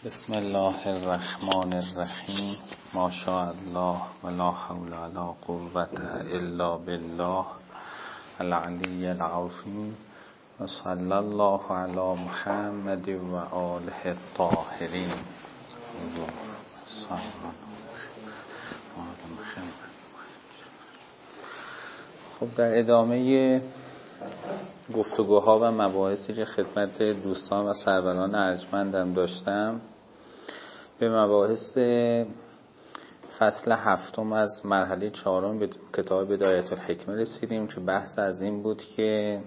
بسم الله الرحمن الرحیم. ما شاء الله ولا حول ولا قوة الا بالله العلی العظیم. و صلی الله علی محمد و آله الطاهرین. خب در ادامه گفتگوها و مباحثی که خدمت دوستان و سروران ارجمندم داشتم، به مباحث فصل 7 از مرحله 4 به کتاب بدایت الحکمه رسیدیم که بحث از این بود که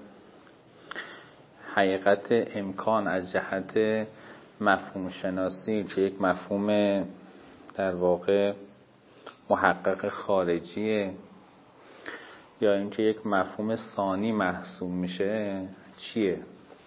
حقیقت امکان از جهت مفهوم شناسی که یک مفهوم در واقع محقق خارجیه یا اینکه یک مفهوم ثانی محسوب میشه چیه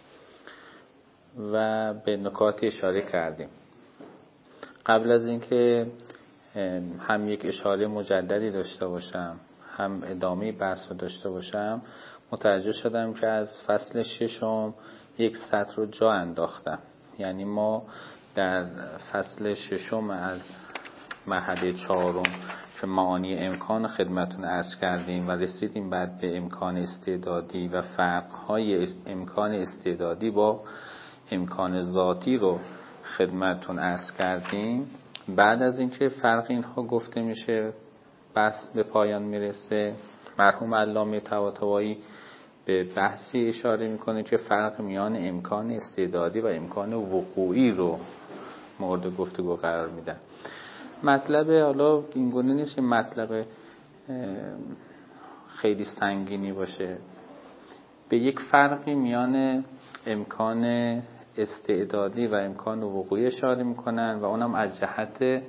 و به نکاتی اشاره کردیم. قبل از اینکه هم یک اشاره مجددی داشته باشم هم ادامه بحث رو داشته باشم، متوجه شدم که از فصل 6 یک سطر رو جا انداختم. یعنی ما در فصل 6 از مرحله 4 که معانی امکان خدمتون عرض کردیم و رسیدیم بعد به امکان استعدادی و فرق‌های امکان استعدادی با امکان ذاتی رو خدمتون عرض کردیم. بعد از اینکه فرق اینها گفته میشه، بحث به پایان میرسه. مرحوم علامه طباطبایی به بحثی اشاره میکنه که فرق میان امکان استعدادی و امکان وقوعی رو مورد گفتگو قرار میدن. مطلب حالا اینگونه نیست که مطلب خیلی سنگینی باشه، به یک فرقی میان امکان استعدادی و امکان وقوعی اشاره میکنن و اونم از جهت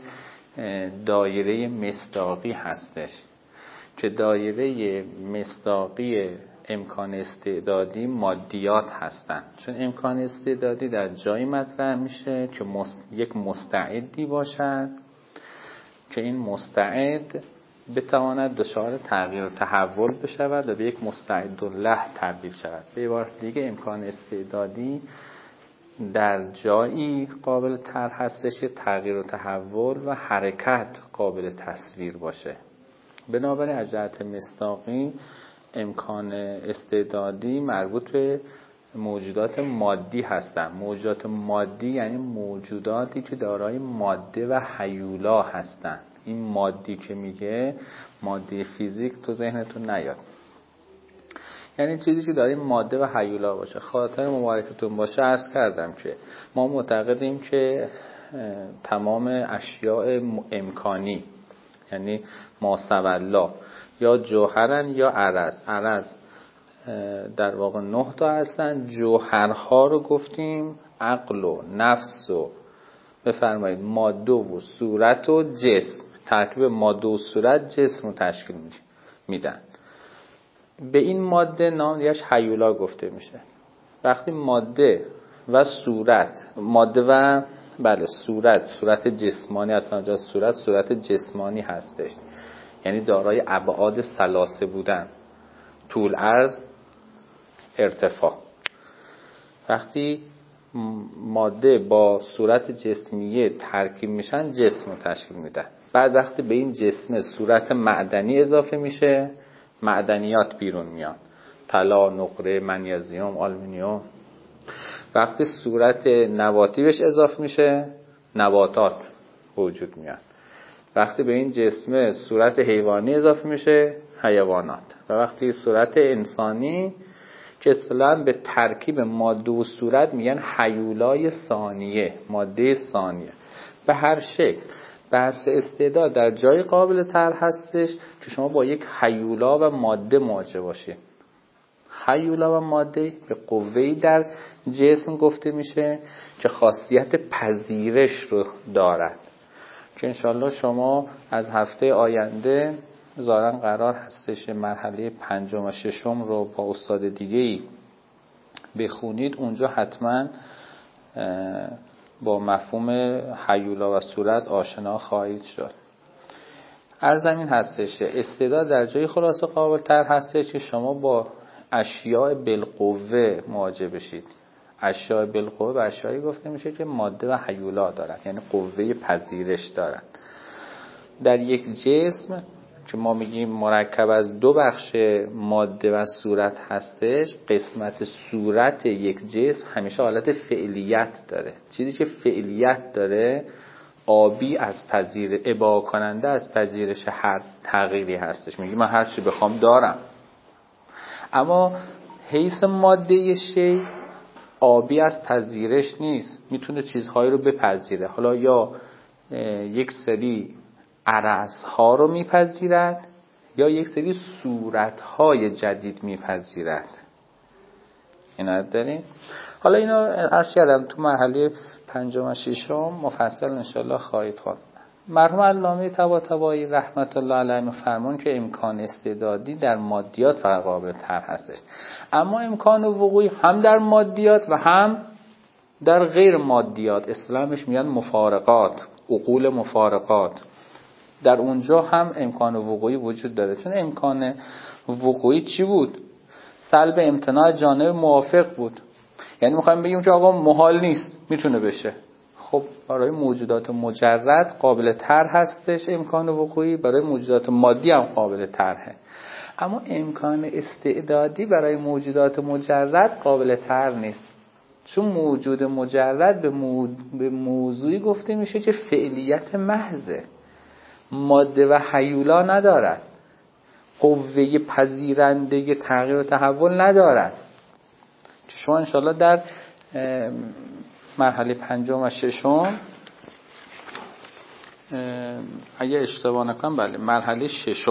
دایره مصداقی هستش که دایره مصداقی امکان استعدادی مادیات هستن. چون امکان استعدادی در جایی مطرح میشه که یک مستعدی باشد که این مستعد بتواند دچار تغییر و تحول بشود و به یک مستعد له تبدیل شود. به عبارت دیگه امکان استعدادی در جایی قابل طرح هستش که تغییر و تحول و حرکت قابل تصویر باشه. بنابراین از جهت مصداقی امکان استعدادی مربوط به موجودات مادی هستن. موجودات مادی یعنی موجوداتی که دارای ماده و هیولا هستن. این مادی که میگه ماده فیزیک تو ذهنتون نیاد، یعنی چیزی که داره ماده و هیولا باشه. خاطر مبارکتون باشه عرض کردم که ما معتقدیم که تمام اشیاء امکانی یعنی ماسوالله یا جوهرن یا عرض. عرض در واقع 9 تا هستن. جوهرها رو گفتیم عقل و نفس و بفرمایید ماده و صورت و جسم. ترکیب ماده و صورت جسم رو تشکیل میدن. به این ماده نام دیگه‌اش هیولا گفته میشه. وقتی ماده و صورت، ماده و صورت جسمانی، حتی صورت جسمانی هستش، یعنی دارای ابعاد ثلاثه بودن، طول، عرض، ارتفاع. وقتی ماده با صورت جسمیه ترکیب میشن جسم رو تشکیل میدن. بعد وقتی به این جسم صورت معدنی اضافه میشه معدنیات بیرون میان، طلا، نقره، منیزیم، آلومینیوم. وقتی صورت نباتی بهش اضافه میشه نباتات وجود میان. وقتی به این جسم صورت حیوانی اضافه میشه حیوانات. و وقتی صورت انسانی که اصطلاحاً به ترکیب ماده و صورت میگن هیولای ثانیه، ماده ثانیه. به هر شکل بحث استعداد در جای قابل طرح هستش که شما با یک هیولا و ماده مواجه باشید. هیولا و ماده به قوه‌ای در جسم گفته میشه که خاصیت پذیرش رو دارد، که انشالله شما از هفته آینده ظاهراً قرار هستش مرحله 5 و 6 رو با استاد دیگه‌ای بخونید. اونجا حتما با مفهوم هیولا و صورت آشنا خواهید شد. عرضم این هستش استعداد در جای خلاصه قابل طرح هستش که شما با اشیاء بالقوه مواجه بشید. اشیاء بالقوه به اشیایی گفته میشه که ماده و هیولا دارن، یعنی قوه پذیرش دارن. در یک جسم که ما میگیم مرکب از دو بخش ماده و صورت هستش، قسمت صورت یک جسم همیشه حالت فعلیت داره. چیزی که فعلیت داره آبی از اباع کننده از پذیرش هر تغییری هستش. میگیم من هر چی بخوام دارم. اما حیث ماده شی آبی از پذیرش نیست، میتونه چیزهایی رو بپذیره. حالا یا یک سری عرضها رو میپذیرد یا یک سری صورتهای جدید میپذیرد. اینا داریم. حالا اینا عرض کردم تو مرحله 5 و 6 مفصل انشالله خواهید خوند. مرحوم علامه طباطبایی رحمت الله علیه فرمون که امکان استعدادی در مادیات فقط قابل طرح هستش، اما امکان وقوعی هم در مادیات و هم در غیر مادیات، اسلامش میگن مفارقات، عقول مفارقات، در اونجا هم امکان وقوعی وجود داره. چون امکان وقوعی چی بود؟ سلب امتناع جانب موافق بود. یعنی میخوایم بگیم که آقا محال نیست، میتونه بشه. خب برای موجودات مجرد قابل طرح هستش امکان وقوعی، برای موجودات مادی هم قابل طرحه. اما امکان استعدادی برای موجودات مجرد قابل طرح نیست، چون موجود مجرد به موضوعی گفته میشه که فعلیت محضه، ماده و هیولا ندارد، قوه پذیرنده تغییر و تحول ندارد. شما انشاءالله در مرحله 5 و 6 اگه اشتباه نکنم بله مرحله 6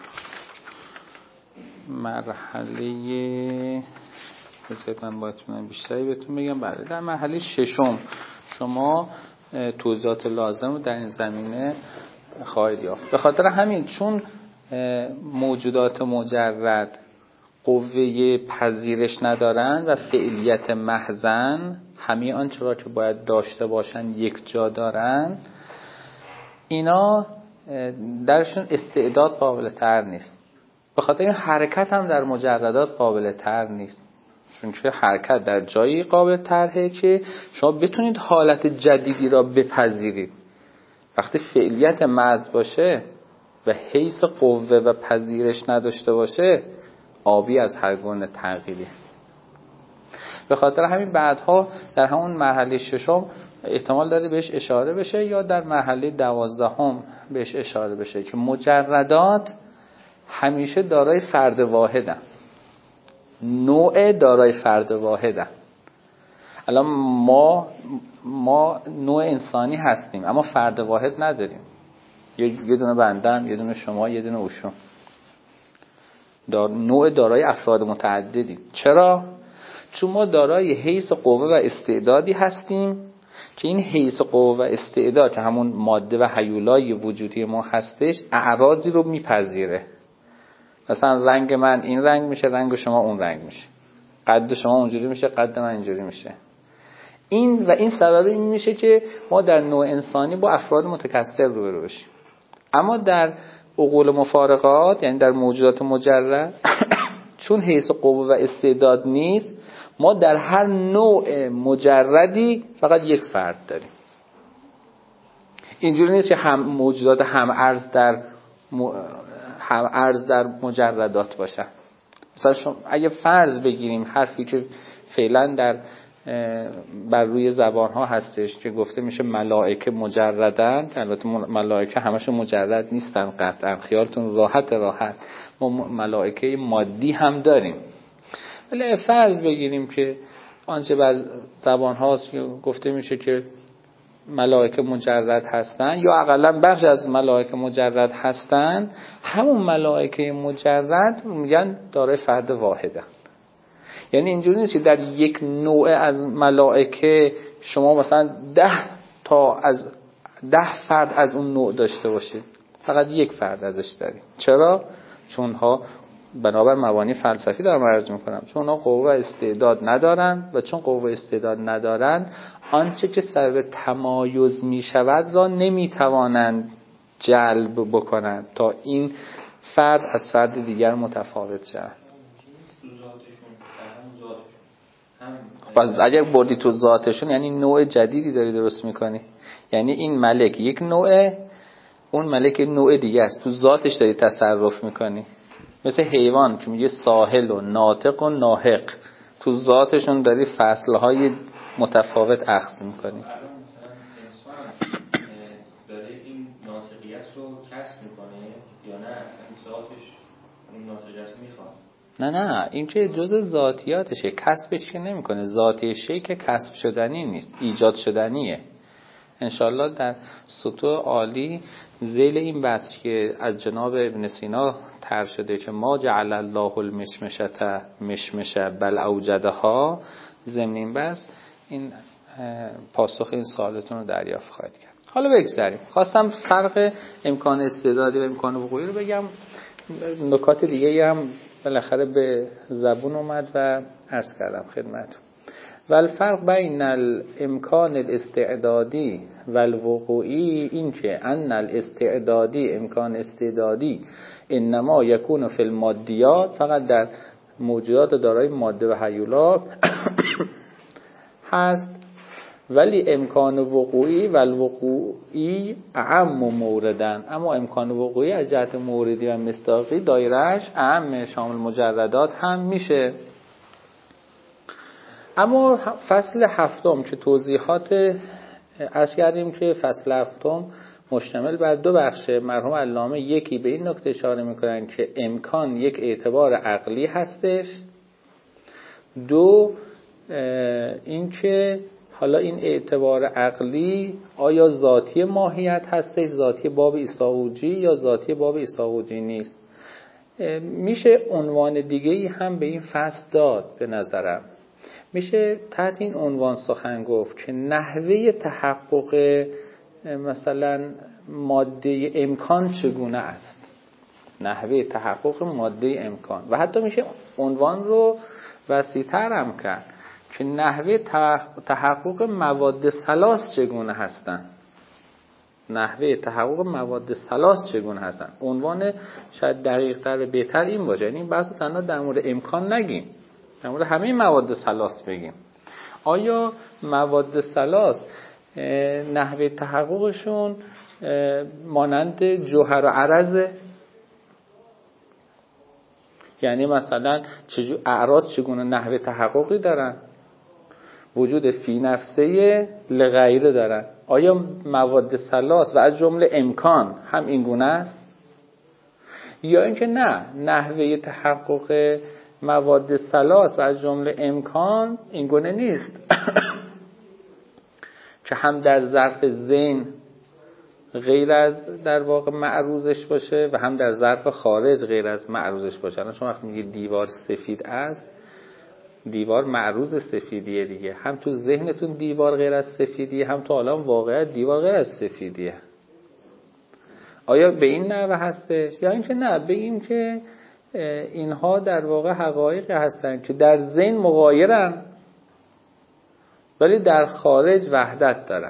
مرحله بذارید من باید بیشتری بهتون بگم. بله در مرحله 6 شما توضیحات لازم رو در این زمینه خواهید یافت. به خاطر همین چون موجودات مجرد قوه پذیرش ندارن و فعلیت محضن، همه آنچه را که باید داشته باشن یک جا دارن، اینا درشون استعداد قابل تر نیست. به خاطر این حرکت هم در مجردات قابل تر نیست، چون که حرکت در جایی قابل تره که شما بتونید حالت جدیدی را بپذیرید. وقتی فعلیت محض باشه و حیث قوه و پذیرش نداشته باشه، آبی از هر گونه تغییری. به خاطر همین بعدها در همون مرحله 6 احتمال داره بهش اشاره بشه یا در مرحله 12 بهش اشاره بشه که مجردات همیشه دارای فرد واحدن، نوع دارای فرد واحدن. الان ما نوع انسانی هستیم اما فرد واحد نداریم. یه دونه بندم، یه دونه شما، یه دونه اوشون. نوع دارای افراد متعددیم. چرا؟ چون ما دارای حیث قوه و استعدادی هستیم که این حیث قوه و استعداد که همون ماده و هیولای وجودی ما هستش اعراضی رو میپذیره. مثلا رنگ من این رنگ میشه، رنگ شما اون رنگ میشه، قد شما اونجوری میشه، قد من اینجوری میشه. این سبب این میشه که ما در نوع انسانی با افراد متکثر روبرو بشیم. اما در عقول مفارقات، یعنی در موجودات مجرد، چون حیث قوه و استعداد نیست، ما در هر نوع مجردی فقط یک فرد داریم. اینجوری نیست که هم موجودات هم ارز در مجردات باشن. مثلا شما اگه فرض بگیریم حرفی که فعلا بر روی زبان ها هستش که گفته میشه ملائکه مجردن، البته ملائکه همشون مجرد نیستن قطعا، خیالتون راحت ما ملائکه مادی هم داریم. ولی فرض بگیریم که آنچه بر زبان هاست گفته میشه که ملائکه مجرد هستن یا اقلا بخش از ملائکه مجرد هستن، همون ملائکه مجرد میگن دارای فرد واحده. یعنی اینجوری نیست که در یک نوع از ملائکه شما مثلا 10 فرد از اون نوع داشته باشید، فقط یک فرد ازش دارید. چرا؟ چون ها بنابر مبانی فلسفی دارم عرض میکنم، چون ها قوه و استعداد ندارن و چون قوه و استعداد ندارن آنچه که سبب تمایز میشود را نمیتوانند جلب بکنند تا این فرد از فرد دیگر متفاوت شود. پس اگر بردی تو ذاتشون یعنی نوع جدیدی داری درست میکنی. یعنی این ملک یک نوعه، اون ملک نوع دیگه است، تو ذاتش داری تصرف میکنی. مثل حیوان که میگه ساحل و ناطق و ناحق، تو ذاتشون داری فصلهای متفاوت اخذ میکنی. داره این ناطقیت رو کسب میکنه یا نه اصلا ذاتش اون ناطقیت میخواد؟ نه این که جز ذاتیاتشه، کسبش که نمیکنه. ذاتی شی که کسب شدنی نیست، ایجاد شدنیه. انشالله در سطوح عالی ذیل این بحث که از جناب ابن سینا طرح شده که ما جعل الله المشمشة مشمشه بل اوجدها، ضمن این بحث این پاسخ این سوالتون رو دریافت خواهید کرد. حالا بگذاریم. خواستم فرق امکان استعدادی و امکان وقوعی رو بگم. نکات دیگه هم بالاخره به زبون اومد و عرض کردم خدمتتون. والفرق بین الامکان الاستعدادی والوقوعی این که ان الاستعدادی، امکان استعدادی، انما یکون فی المادیات، فقط در موجودات دارای ماده و هیولات هست، ولی امکان وقوعی و الوقوعی اعم موردن، اما امکان وقوعی از جهت موردی و مصداقی دایرهش اعم، شامل مجردات هم میشه. اما فصل هفتم که توضیحات عرض کردیم که فصل هفتم مشتمل بر دو بخشه. مرحوم علامه یکی به این نکته اشاره میکنن که امکان یک اعتبار عقلی هستش، دو این که حالا این اعتبار عقلی آیا ذاتی ماهیت هستش، ذاتی باب ایساوجی یا ذاتی باب ایساوجی نیست. میشه عنوان دیگه‌ای هم به این فصل داد. به نظرم میشه تحت این عنوان سخن گفت که نحوه تحقق مثلا ماده امکان چگونه است، نحوه تحقق ماده امکان. و حتی میشه عنوان رو وسیع‌تر هم کرد که نحوه تحقق مواد ثلاث چگونه هستند، نحوه تحقق مواد ثلاث چگونه هستند. عنوان شاید دقیق‌تر و بهتر این باشه، یعنی بحث تنها در مورد امکان نگیم، در مورد همه مواد ثلاث بگیم. آیا مواد ثلاث نحوه تحققشون مانند جوهر و عرضه؟ یعنی مثلا اعراض چگونه نحوه تحققی دارن؟ وجود فی نفسه لغیره دارن. آیا مواد ثلاث و از جمله امکان هم این گونه است؟ یا اینکه نه، نحوه تحقق مواد ثلاث و از جمله امکان این گونه نیست که هم در ظرف ذهن غیر از در واقع معروضش باشه و هم در ظرف خارج غیر از معروضش باشه. الان شما وقتی میگید دیوار سفید است، دیوار معروض سفیدیه دیگه، هم تو ذهنتون دیوار غیر از سفیدیه، هم تو عالم واقعیت دیوار غیر از سفیدیه. آیا به این نحوه هستش؟ یا اینکه نه، بگیم که اینها در واقع حقایقی هستن که در ذهن مغایرن ولی در خارج وحدت دارن،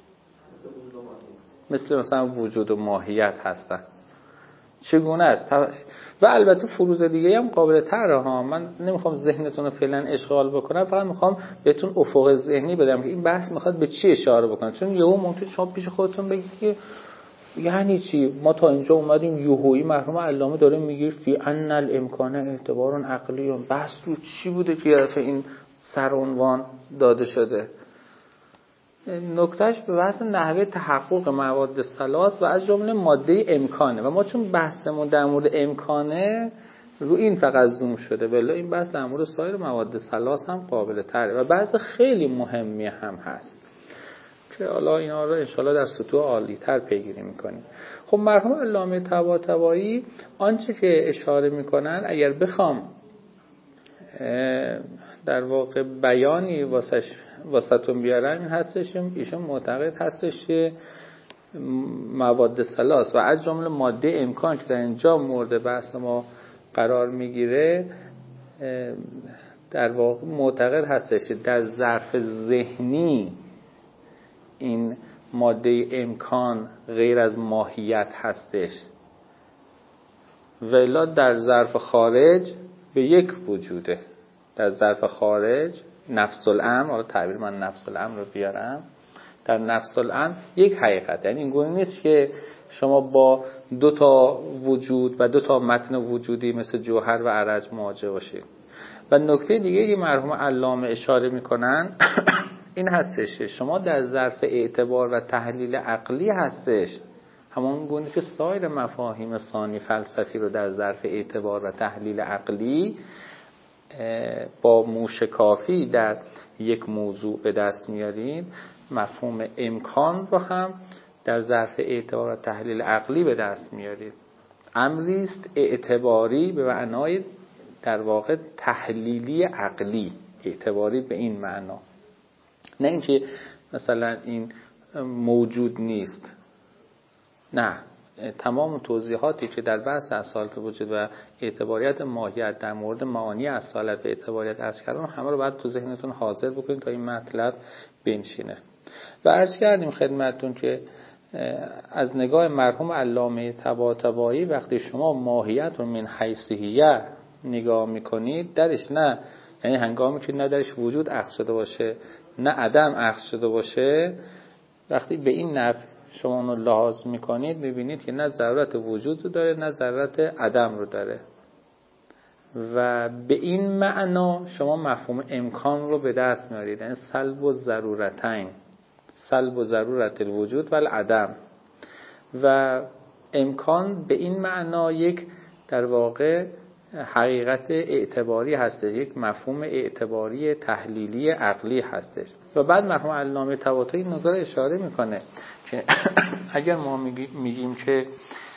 مثلا وجود و ماهیت هستن. چگونه است؟ و البته فروض دیگه هم قابل طرحه ها. من نمیخوام ذهنتون رو فعلا اشغال بکنم، فقط میخوام بهتون افق ذهنی بدم که این بحث میخواد به چی اشاره بکنه. چون یهو ممکنه شما پیش خودتون بگید که یعنی چی ما تا اینجا اومدیم یهویی مرحوم علامه داره میگه فی ان الامکان اعتبار عقلی، بحث رو چی بوده که یه این سرعنوان داده شده؟ نکتهش به بحث نحوه تحقق مواد ثلاث و از جمله ماده امکانه و ما چون بحثمون در مورد امکانه رو این فقط زوم شده، ولی این بحث در مورد سایر مواد ثلاث هم قابل تره و بحث خیلی مهمی هم هست که حالا اینا رو انشالله در سطوح عالی تر پیگیری میکنیم. خب مرحوم علامه طباطبایی آنچه که اشاره میکنن اگر بخوام در واقع بیانی واسطون بیارن این هستش، ایشون معتقد هستش که مواد ثلاث و از جمله ماده امکان که در اینجا مورد بحث ما قرار میگیره در واقع معتقد هستش در ظرف ذهنی این ماده امکان غیر از ماهیت هستش، ولی در ظرف خارج به یک وجوده، در ظرف خارج نفس الامر، حالا تعبیر من نفس الامر رو بیارم، در نفس الامر یک حقیقت، یعنی اینگونه نیست که شما با دو تا وجود و دو تا متن وجودی مثل جوهر و عرض مواجه باشید. و نکته دیگه که مرحوم علامه اشاره میکنن این هستش شما در ظرف اعتبار و تحلیل عقلی هستش، همون گونه که سایر مفاهیم ثانی فلسفی رو در ظرف اعتبار و تحلیل عقلی با موشکافی در یک موضوع به دست میارین، مفهوم امکان رو هم در ظرف اعتبار و تحلیل عقلی به دست میارید. امریست اعتباری به معنای در واقع تحلیلی عقلی، اعتباری به این معنا، نه اینکه مثلا این موجود نیست. نه، تمام توضیحاتی که در بحث اصالت وجود و اعتباریت ماهیت در مورد معانی اصالت و اعتباریت عرض کردم همه رو باید تو ذهنتون حاضر بکنید تا این مطلب بنشینه. و عرض کردیم خدمتتون که از نگاه مرحوم علامه طباطبایی وقتی شما ماهیت رو من حیثیه نگاه میکنید، درش نه، یعنی هنگامی که نه درش وجود اخذ شده باشه نه عدم اخذ شده باشه، وقتی به این نحو شما اونو لحاظ میکنید میبینید که نه ضرورت وجود رو داره نه ضرورت عدم رو داره. و به این معنا شما مفهوم امکان رو به دست میارید، یعنی سلب و ضرورتین، سلب و ضرورت الوجود و العدم. و امکان به این معنا یک در واقع حقیقت اعتباری هستش، یک مفهوم اعتباری تحلیلی عقلی هستش. و بعد مرحوم علامه طباطبایی این نکته اشاره میکنه که اگر ما میگیم که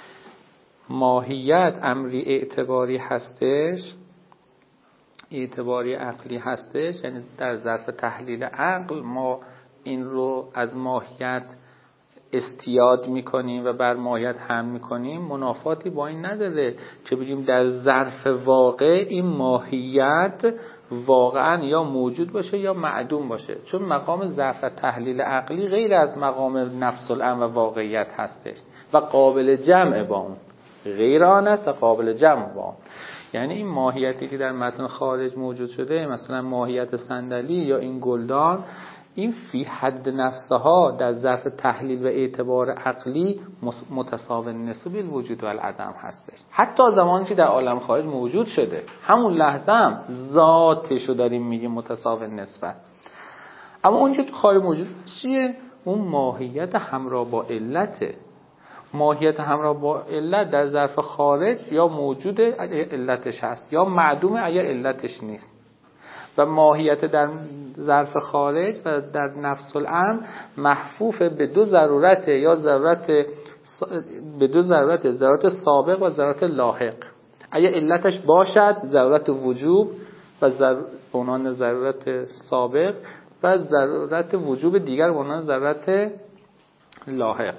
ماهیت امری اعتباری هستش، اعتباری عقلی هستش، یعنی در ظرف تحلیل عقل ما این رو از ماهیت استیاد میکنیم و بر ماهیت هم میکنیم، منافاتی با این نداره که بگیم در ظرف واقع این ماهیت واقعا یا موجود باشه یا معدوم باشه، چون مقام ظرف تحلیل عقلی غیر از مقام نفس الامر و واقعیت هستش و قابل جمع با اون، غیر آن است و قابل جمع با اون. یعنی این ماهیتی که در متن خارج موجود شده، مثلا ماهیت صندلی یا این گلدان، این فی حد نفسها در ظرف تحلیل و اعتبار عقلی متساوی نسبی الوجود و العدم هستش. حتی زمانی که در عالم خارج موجود شده، همون لحظه هم ذاتشو داریم میگیم متساوی نسبت. اما اون که تو خارج موجود چیه؟ اون ماهیت همراه با علته. ماهیت همراه با علت در ظرف خارج یا موجوده اگر علتش هست یا معدومه اگر علتش نیست. و ماهیت در ظرف خارج و در نفس الامر محفوف به دو ضرورت، یا به دو ضرورت سابق و ضرورت لاحق. اگر علتش باشد ضرورت وجوب و عنوان ضرورت سابق و ضرورت وجوب دیگر عنوان ضرورت لاحق.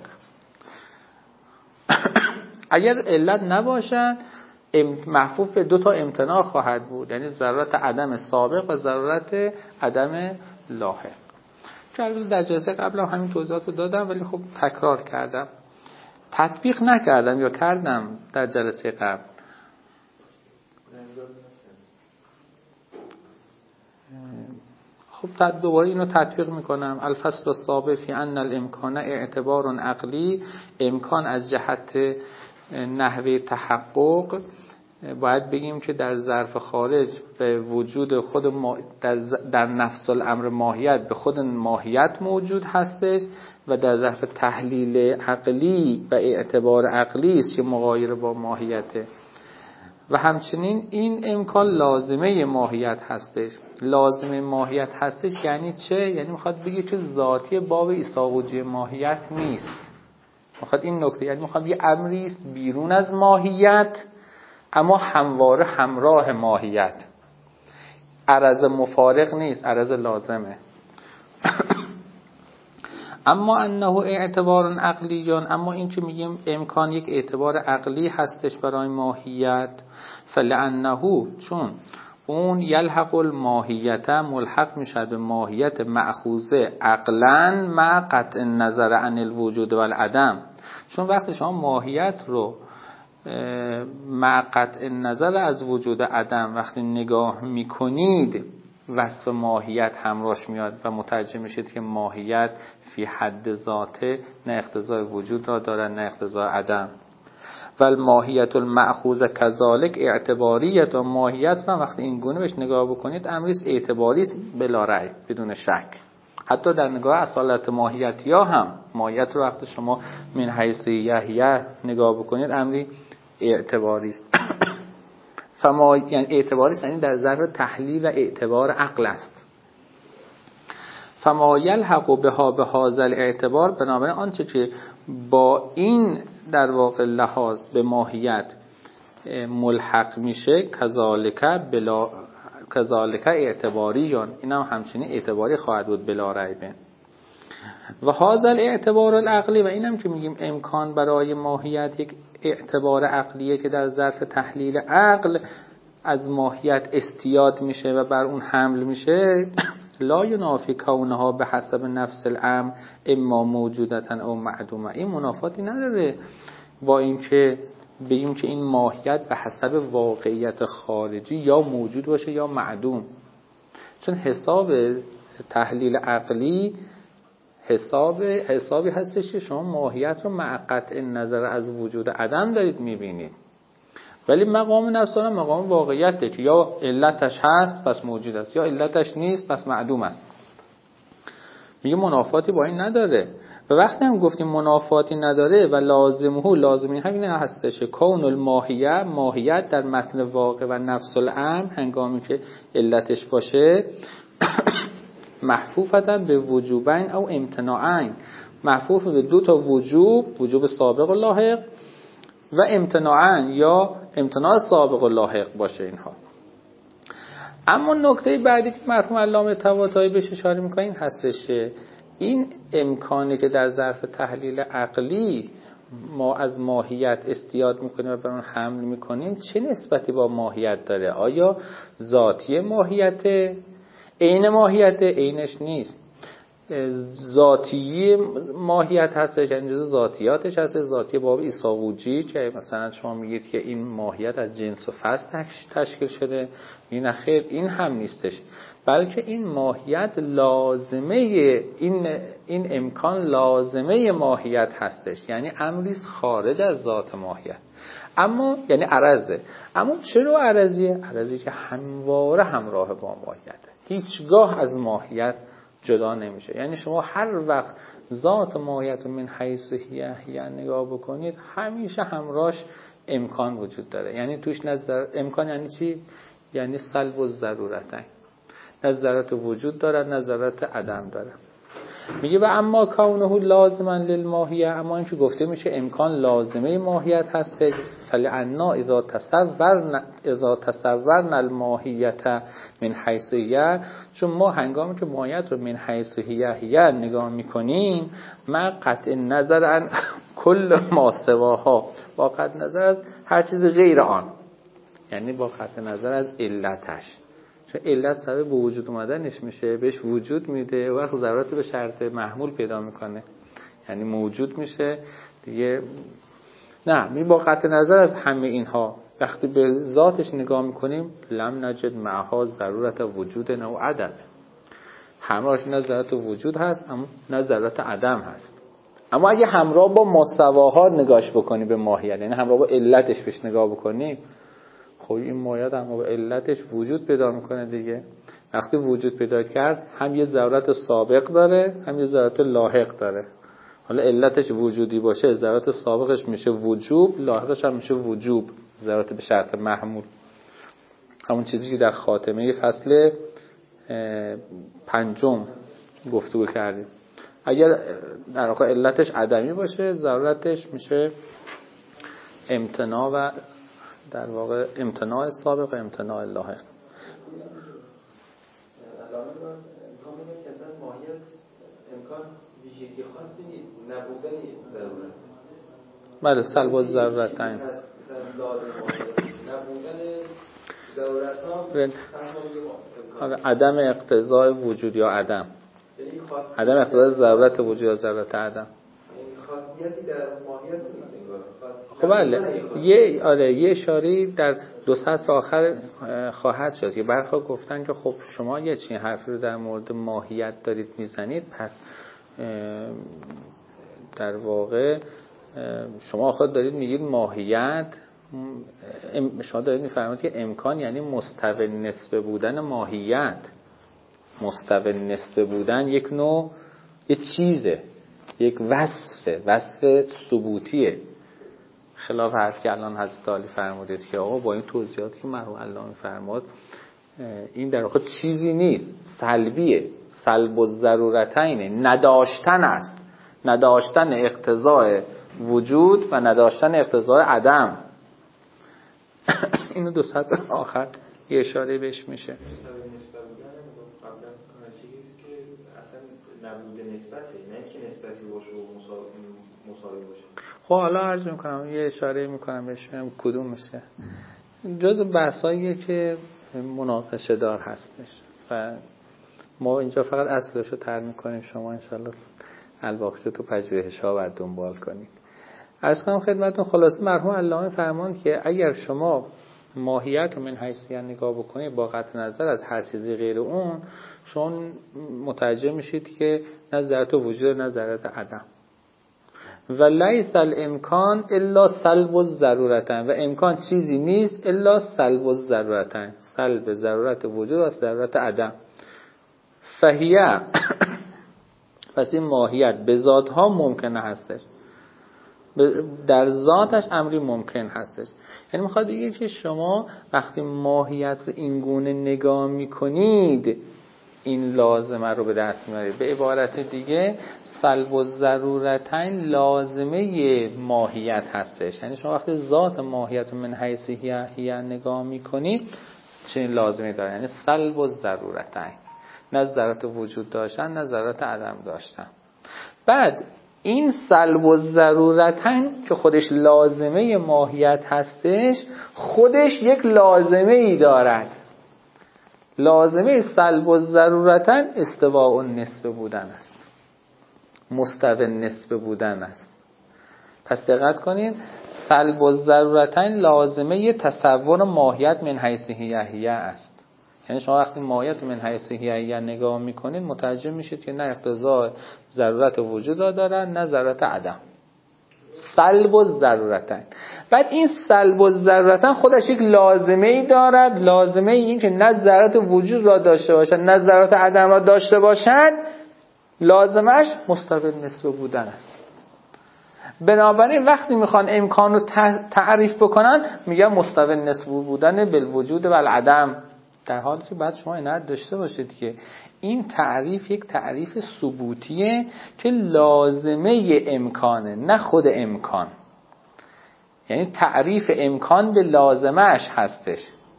اگر علت نباشد محفوف به دو تا امتناع خواهد بود، یعنی ضرورت عدم سابق و ضرورت عدم لاحق. که در جلسه قبل هم همین توضیحات رو دادم ولی خب تکرار کردم، تطبیق نکردم یا کردم در جلسه قبل. خب دوباره اینو تطبیق میکنم. الفصل السابع فی ان الامکان اعتبار عقلی، امکان از جهت نحوه تحقق باید بگیم که در ظرف خارج به وجود خود در نفس الامر ماهیت به خود ماهیت موجود هستش و در ظرف تحلیل عقلی و اعتبار عقلی است که مغایر با ماهیته. و همچنین این امکان لازمه ماهیت هستش. لازمه ماهیت هستش یعنی چه؟ یعنی میخواد بگه که ذاتی باب ایساوجی ماهیت نیست. میخواد این نکته، یعنی میخواد یه امری است بیرون از ماهیت اما همواره همراه ماهیت، عرض مفارق نیست، عرض لازمه. اما انه اعتبار عقلی جان، اما این که میگیم امکان یک اعتبار عقلی هستش برای ماهیت، فلانه چون اون یلحق الماهیت ملحق میشه به ماهیت مأخوذه عقلا مع قطع النظر عن الوجود و العدم. چون وقتی شما ماهیت رو مع قطع النظر از وجود عدم وقتی نگاه میکنید وصف ماهیت همراهش میاد و متوجه میشید که ماهیت فی حد ذاته نه اقتضای وجود را دارد نه اقتضای عدم. و الماهیت المأخوذ کذالک اعتباریت، و ماهیت را وقتی این گونه بهش نگاه بکنید امریست اعتباری است بلا رأی، بدون شک. حتی در نگاه اصالت ماهیت یا هم ماهیت رو وقتی شما من حیث یحیی نگاه بکنید امری اعتباری است. یعنی اعتباری است، یعنی در ظرف تحلیل و اعتبار عقل است. فما یلحق بها بهذا الاعتبار، بنابراین آنچه که با این در واقع لحاظ به ماهیت ملحق میشه کذالک اعتباریون، این هم همچنین اعتباری خواهد بود بلا ریب. و هذا الاعتبار العقلی، و اینم که میگیم امکان برای ماهیت یک اعتبار عقلیه که در ظرف تحلیل عقل از ماهیت استیاد میشه و بر اون حمل میشه، لا ینافی کونها به حسب نفس الامر اما موجودتن او معدومه. این منافاتی نداره با اینکه بگیم که این ماهیت به حسب واقعیت خارجی یا موجود باشه یا معدوم، چون حساب تحلیل عقلی حسابی هستش که شما ماهیت رو مع قطع نظر از وجود عدم دارید میبینید، ولی مقام نفس آن مقام واقعیته که یا علتش هست پس موجود است یا علتش نیست پس معدوم است. میگه منافاتی با این نداره. و وقتی هم گفتیم منافاتی نداره و لازم این همین هستش، کون الماهیه، ماهیت در متن واقع و نفس الامر هنگامی که علتش باشه محفوفتا به وجوبین او امتناعین، محفوف به دو تا وجوب سابق و لاحق و امتناعین یا امتناع سابق و لاحق باشه اینها. اما نکته بعدی که مرحوم علامه طباطبایی بهش اشاره می‌کنه این هستش، این امکانی که در ظرف تحلیل عقلی ما از ماهیت استیاد میکنیم و بر اون حمل میکنیم چه نسبتی با ماهیت داره؟ آیا ذاتی ماهیت؟ عین ماهیت؟ عینش نیست. ذاتی ماهیت هستش، یعنی جزء ذاتیاتش هست، ذاتی باب ایساوجی که مثلا شما میگید که این ماهیت از جنس و فصل تشکیل شده، این خیر این هم نیستش، بلکه این ماهیت لازمه این امکان لازمه ماهیت هستش، یعنی امری خارج از ذات ماهیت، اما یعنی عرضه. اما چرا عرضیه؟ عرضی که همواره همراه با ماهیت، هیچگاه از ماهیت جدا نمیشه. یعنی شما هر وقت ذات ماهیت رو من حیث هی نگاه بکنید همیشه همراهش امکان وجود داره. یعنی توش امکان یعنی چی؟ یعنی سلب و ضرورتن، نظرات وجود داره نظرات عدم داره. میگه و اما کونه لازما للماهیه، اما این که گفته میشه امکان لازمه ماهیت هسته، فلعنا اذا تصورنا الماهیت من حیث هی، چون ما هنگامی که ماهیت رو من حیث هی نگاه میکنیم ما قطع نظر عن کل ما سواها، با قطع نظر از هر چیز غیر آن، یعنی با قطع نظر از علتش، چون علت سبب به وجود اومدنش میشه بهش وجود میده، وقت ضرورت به شرط محمول پیدا میکنه یعنی موجود میشه دیگه. نه می با قطع نظر از همه اینها وقتی به ذاتش نگاه میکنیم لم نجد معها ضرورت وجود نه عدم، همراهش نه ضرورت وجود هست اما نه ضرورت عدم هست. اما اگه همراه با مساواها نگاش بکنی به ماهیت، یعنی همراه با علتش بهش نگاه بکنی، خب این ماهیت هم با علتش وجود پیدا میکنه دیگه. وقتی وجود پیدا کرد هم یه ضرورت سابق داره هم یه ضرورت لاحق داره. حالا علتش وجودی باشه ضرورت سابقش میشه وجوب، لاحقش هم میشه وجوب، ضرورت به شرط محمول، همون چیزی که در خاتمه فصل 5 گفتگو کردیم. اگر در واقع علتش عدمی باشه ضرورتش میشه امتناع و در واقع امتناع سابق و امتناع لاحق. امکان میگه که اصلا ماهیت امکان ویژگی خاصی نیست، نبودن ضرورت. بله سلب و ضرورت این نبودن ضرورت ها عدم اقتضای وجود یا عدم، عدم اقتضای ضرورت وجود یا ضرورت عدم، خاصیتی در ماهیت نیست. خب بله یه اشاره در 2 سطر آخر خواهد شد که برخواه گفتن که خب شما یه چین حرفی رو در مورد ماهیت دارید میزنید، پس در واقع شما آخر دارید میگید ماهیت، شما دارید میفرمایید که امکان یعنی مستوی نسبه بودن ماهیت. مستوی نسبه بودن یک نوع، یک چیزه، یک وصف ثبوتیه، خلاف حرفی که الان حضرت علی فرمودید که آقا با این توضیحاتی که مرحوم علامه فرمود این در واقع چیزی نیست، سلبیه، سلب الضرورتین، نداشتن است، نداشتن اقتضای وجود و نداشتن اقتضای عدم. اینو 2 سطر آخر یه اشاره بهش میشه. نبوده نسبته، نه که نسبتی باشه و مساوی باشه. خب حالا عرض میکنم یه اشاره میکنم بهش کدوم میشه. جز بحثاییه که مناقشه دار هستش و ما اینجا فقط اصلشو طرح میکنیم، شما انشالله الباقیشو تو پژوهش‌ها بعد دنبال کنید. عرض کنم خدمتتون خلاصه مرحوم علامه فرمان که اگر شما ماهیت رو من حیثیت نگاه بکنید با قطع نظر از هر چیزی غیر اون، شما متوجه میشید که نه ذرات وجود نه ذرات عدم. و لیس الامکان الا سلب الضرورتین، و امکان چیزی نیست الا سلب الضرورتین، سلب ضرورت وجود و ضرورت عدم. فهیه پس این ماهیت به ذاتها ممکنه هستش، در ذاتش امری ممکن هستش. یعنی میخواد بگه که شما وقتی ماهیت رو این گونه نگاه میکنید این لازمه رو به دست میارید. به عبارت دیگه سلب الضرورتین لازمه ماهیت هستش. یعنی شما وقتی ذات ماهیت رو من حیث هی نگاه میکنید چنین لازمه داره، یعنی سلب الضرورتین، نه ضرورت وجود داشتن نه ضرورت عدم داشتن. بعد این سلب الضرورتین که خودش لازمه ماهیت هستش، خودش یک لازمه ای دارد. لازمه سلب الضرورتین استواء النسبه بودن است، مستوی نسبه بودن است. پس دقت کنید، سلب الضرورتین لازمه تصور ماهیت من حیث هی است. یعنی شما وقتی ماهیت من حیث هی نگاه میکنید متوجه میشید که نه اقتضای ضرورت وجود دارن نه ضرورت عدم. سلب الضرورتین. بعد این سلب الضرورتین خودش یک لازمه ای دارد، لازمه این که نه ضرورت وجود را داشته باشد نه ضرورت عدم را داشته باشد، لازمش مستوی نسبه بودن است. بنابراین وقتی میخوان امکان رو تعریف بکنن میگن مستوی نسبه بودن بالوجود و العدم، در حالی که بعد شما عنایت داشته باشید که این تعریف یک تعریف ثبوتیه که لازمه امکانه نه خود امکان. یعنی تعریف امکان به لازمهش هستش.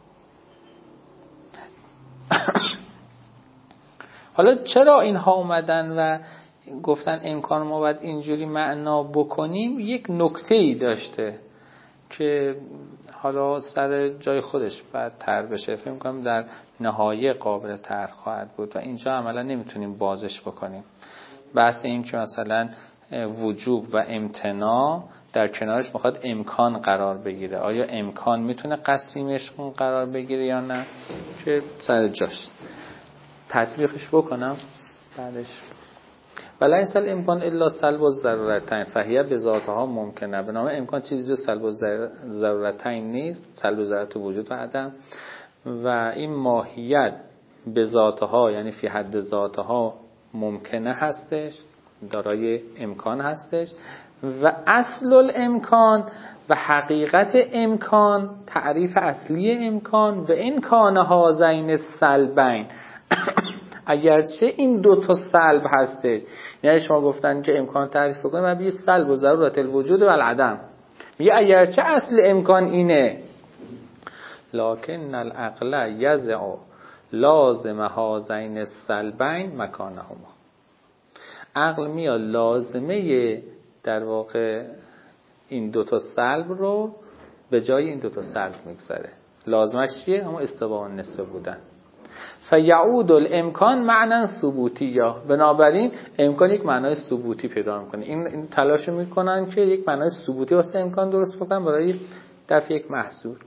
حالا چرا اینها اومدن و گفتن امکان ما باید اینجوری معنا بکنیم؟ یک نکته‌ای داشته که حالا سر جای خودش بعد طرح بشه، فکر می‌کنم در نهایه قابل طرح خواهد بود و اینجا عملا نمیتونیم بازش بکنیم. بحث این که مثلا وجوب و امتناع در کنارش میخواد امکان قرار بگیره، آیا امکان میتونه قسیمش قرار بگیره یا نه، که سر جاش تطبیقش بکنم بعدش. ولیس الامکان الا سلب الضرورتین فهیه بذاتها ممکنه. به نام امکان چیزی جز سلب الضرورتین نیست، سلب ضرورت وجود و عدم. و این ماهیت بذاتها یعنی فی حد ذاتها ممکنه هستش، دارای امکان هستش. و اصل الامکان و حقیقت امکان، تعریف اصلی امکان، و این کان هازین السلبین اگرچه این 2 تا سلب هستش. یعنی شما گفتن که امکان تعریف بکنید و بگید سلب و ضرورت الوجود و العدم، میگه اگرچه اصل امکان اینه لکن العقل یضع لازم هازین السلبین مکانهما. عقل میاد لازمه در واقع این 2 تا سلب رو به جای این 2 تا سلب میگذاره. لازمش چیه؟ همون استواء النسبه بودن. فیعود الامکان معنی ثبوتی، یا بنابراین امکان یک معنای ثبوتی پیدا میکنه. این تلاش میکنن که یک معنای ثبوتی واسه امکان درست بکنن برای دفع یک محصول.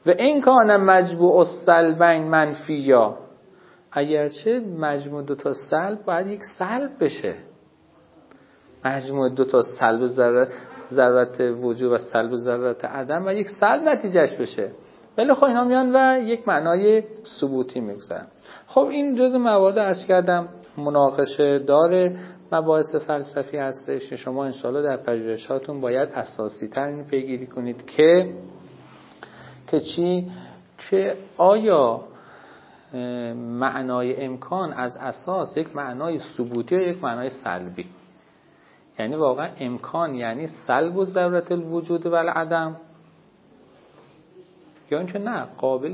و این کان مجموع السلبین منفیا، اگرچه مجموع دو تا سلب باید یک سلب بشه، مجموع دو تا سلب ضرورت وجود و سلب ضرورت عدم و یک سلب نتیجهش بشه، ولی خب اینا میان و یک معنای ثبوتی میگذارن. خب این جزء موارد عرض کردم مناقشه داره مباحث فلسفی هستش که شما انشاءالله در پژوهشاتون باید اساسی تر اینو پیگیری کنید که چی؟ که آیا معنای امکان از اساس یک معنای ثبوتی یا یک معنای سلبی؟ یعنی واقعا امکان یعنی سلب و ضرورت الوجود و العدم، یا اینکه نه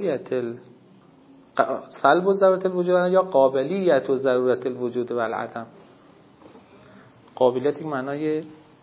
سلب و ضرورت الوجود یا قابلیت و ضرورت الوجود و العدم؟ قابلیت یک معنای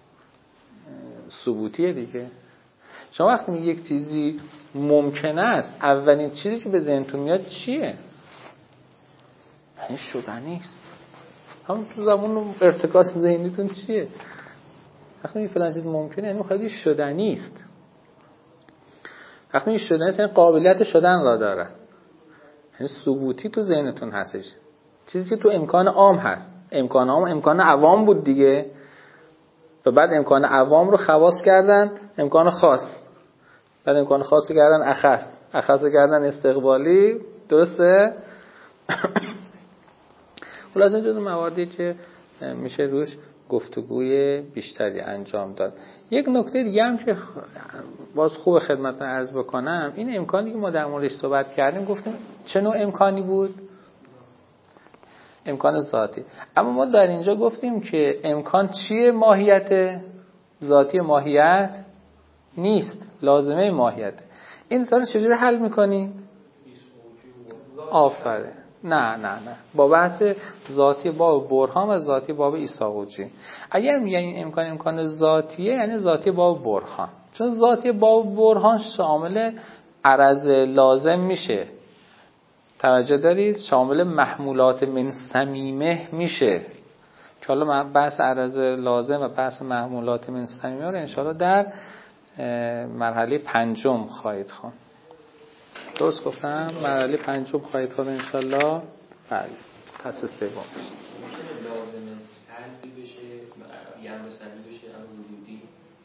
ثبوتیه دیگه. شما وقتی میگی یک چیزی ممکنه است، اولین چیزی که به ذهنتون میاد چیه؟ یعنی شدنی است. همون تو زمان ارتکاس ذهنیتون چیه؟ وقتی میگی فلان چیز ممکنه یعنی خیلی شدنی است. وقتی میگی شدنی است یعنی قابلیت شدن را داره، یعنی ثبوتی تو ذهنتون هستش. چیزی که تو امکان عام هست، امکان عام امکان عوام بود دیگه، و بعد امکان عوام رو خواص کردن امکان خاص، بعد امکان خاص رو کردن اخص رو کردن استقبالی. درسته؟ خلاصه جز مواردی که میشه روش گفتگوی بیشتری انجام داد. یک نکته دیگه هم که باز خوب خدمتتون عرض بکنم، این امکانی که ما در موردش صحبت کردیم گفتیم چه نوع امکانی بود؟ امکان ذاتی. اما ما در اینجا گفتیم که امکان چیه؟ ماهیت ذاتی، ماهیت نیست، لازمه ماهیت. این طور چجوری حل میکنی؟ آفره. نه با بحث ذاتی باب برهان و ذاتی باب ایساقوجی. اگر میگن این امکان ذاتیه یعنی ذاتی باب برهان، چون ذاتی باب برهان شامل عرض لازم میشه، توجه دارید؟ شامل محمولات من صمیمه میشه، که حالا بحث عرض لازم و بحث محمولات من صمیمه رو انشاءالله در مرحله 5 خواهید خوند. درست گفتم؟ مرحله 5 خواهید خوند انشاءالله. بله، پس 3 لازم سلبی بشه، یه امر سلبی بشه، امر وجودی.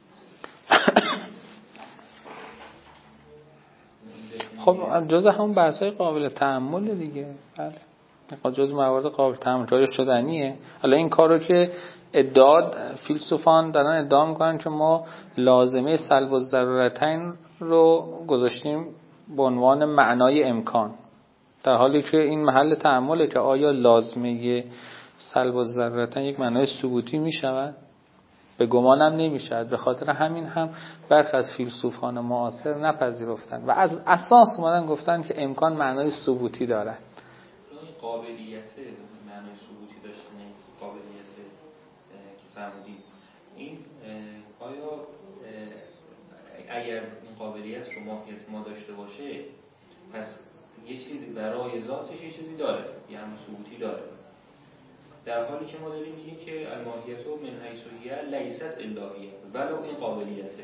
خب جزء همون بحث‌های قابل تأمل دیگه. بله، جزء موارد قابل تأمل جای شدنیه. حالا این کارو که فیلسوفان دارن ادعا میکنن که ما لازمه سلب الضرورتین رو گذاشتیم به عنوان معنای امکان، در حالی که این محل تأمله که آیا لازمه سلب الضرورتین یک معنای ثبوتی میشود؟ به گمانم نمیشود. به خاطر همین هم برخی از فیلسوفان معاصر نپذیرفتن و از اساس اومدن گفتن که امکان معنای ثبوتی دارد. قابلیت معنای ثبوتی داشتن، قابلیت که فرمودید، این آیا اگر این قابلیت رو ماهیت ما داشته باشه، پس یه چیزی برای ذاتش یه چیزی داره، یعنی ثبوتی داره، در حالی که ما داریم میگیم که الماهیت و من حیث هی لیست الهیه ولو این قابلیته.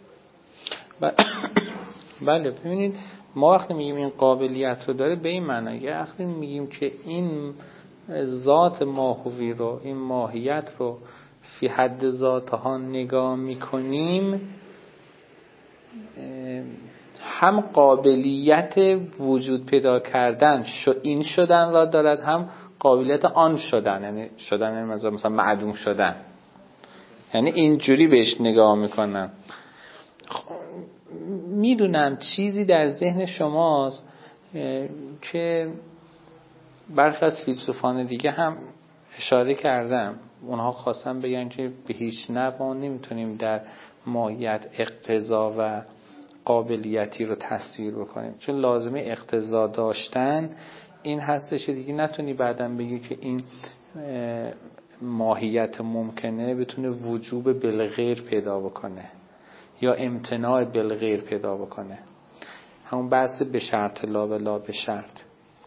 بله ببینید، ما وقتی میگیم این قابلیت رو داره به این معنیه، وقتی میگیم که این ذات ماهوی رو، این ماهیت رو فی حد ذاتها نگاه میکنیم، هم قابلیت وجود پیدا کردن این شدن را دارد، هم قابلیت آن شدن، یعنی شدن مثلا معدوم شدن، یعنی اینجوری بهش نگاه میکنن. میدونم چیزی در ذهن شماست که برخی از فیلسوفان دیگه هم اشاره کردم، اونها خواستن بگن که به هیچ نحو نمیتونیم در ماهیت اقتضا و قابلیتی رو تصویر بکنیم، چون لازمه اقتضا داشتن این هستش دیگه. نتونی بعداً بگی که این ماهیت ممکنه بتونه وجوب بالغیر پیدا بکنه یا امتناع بالغیر پیدا بکنه، همون بحث به شرط لا بلا به شرط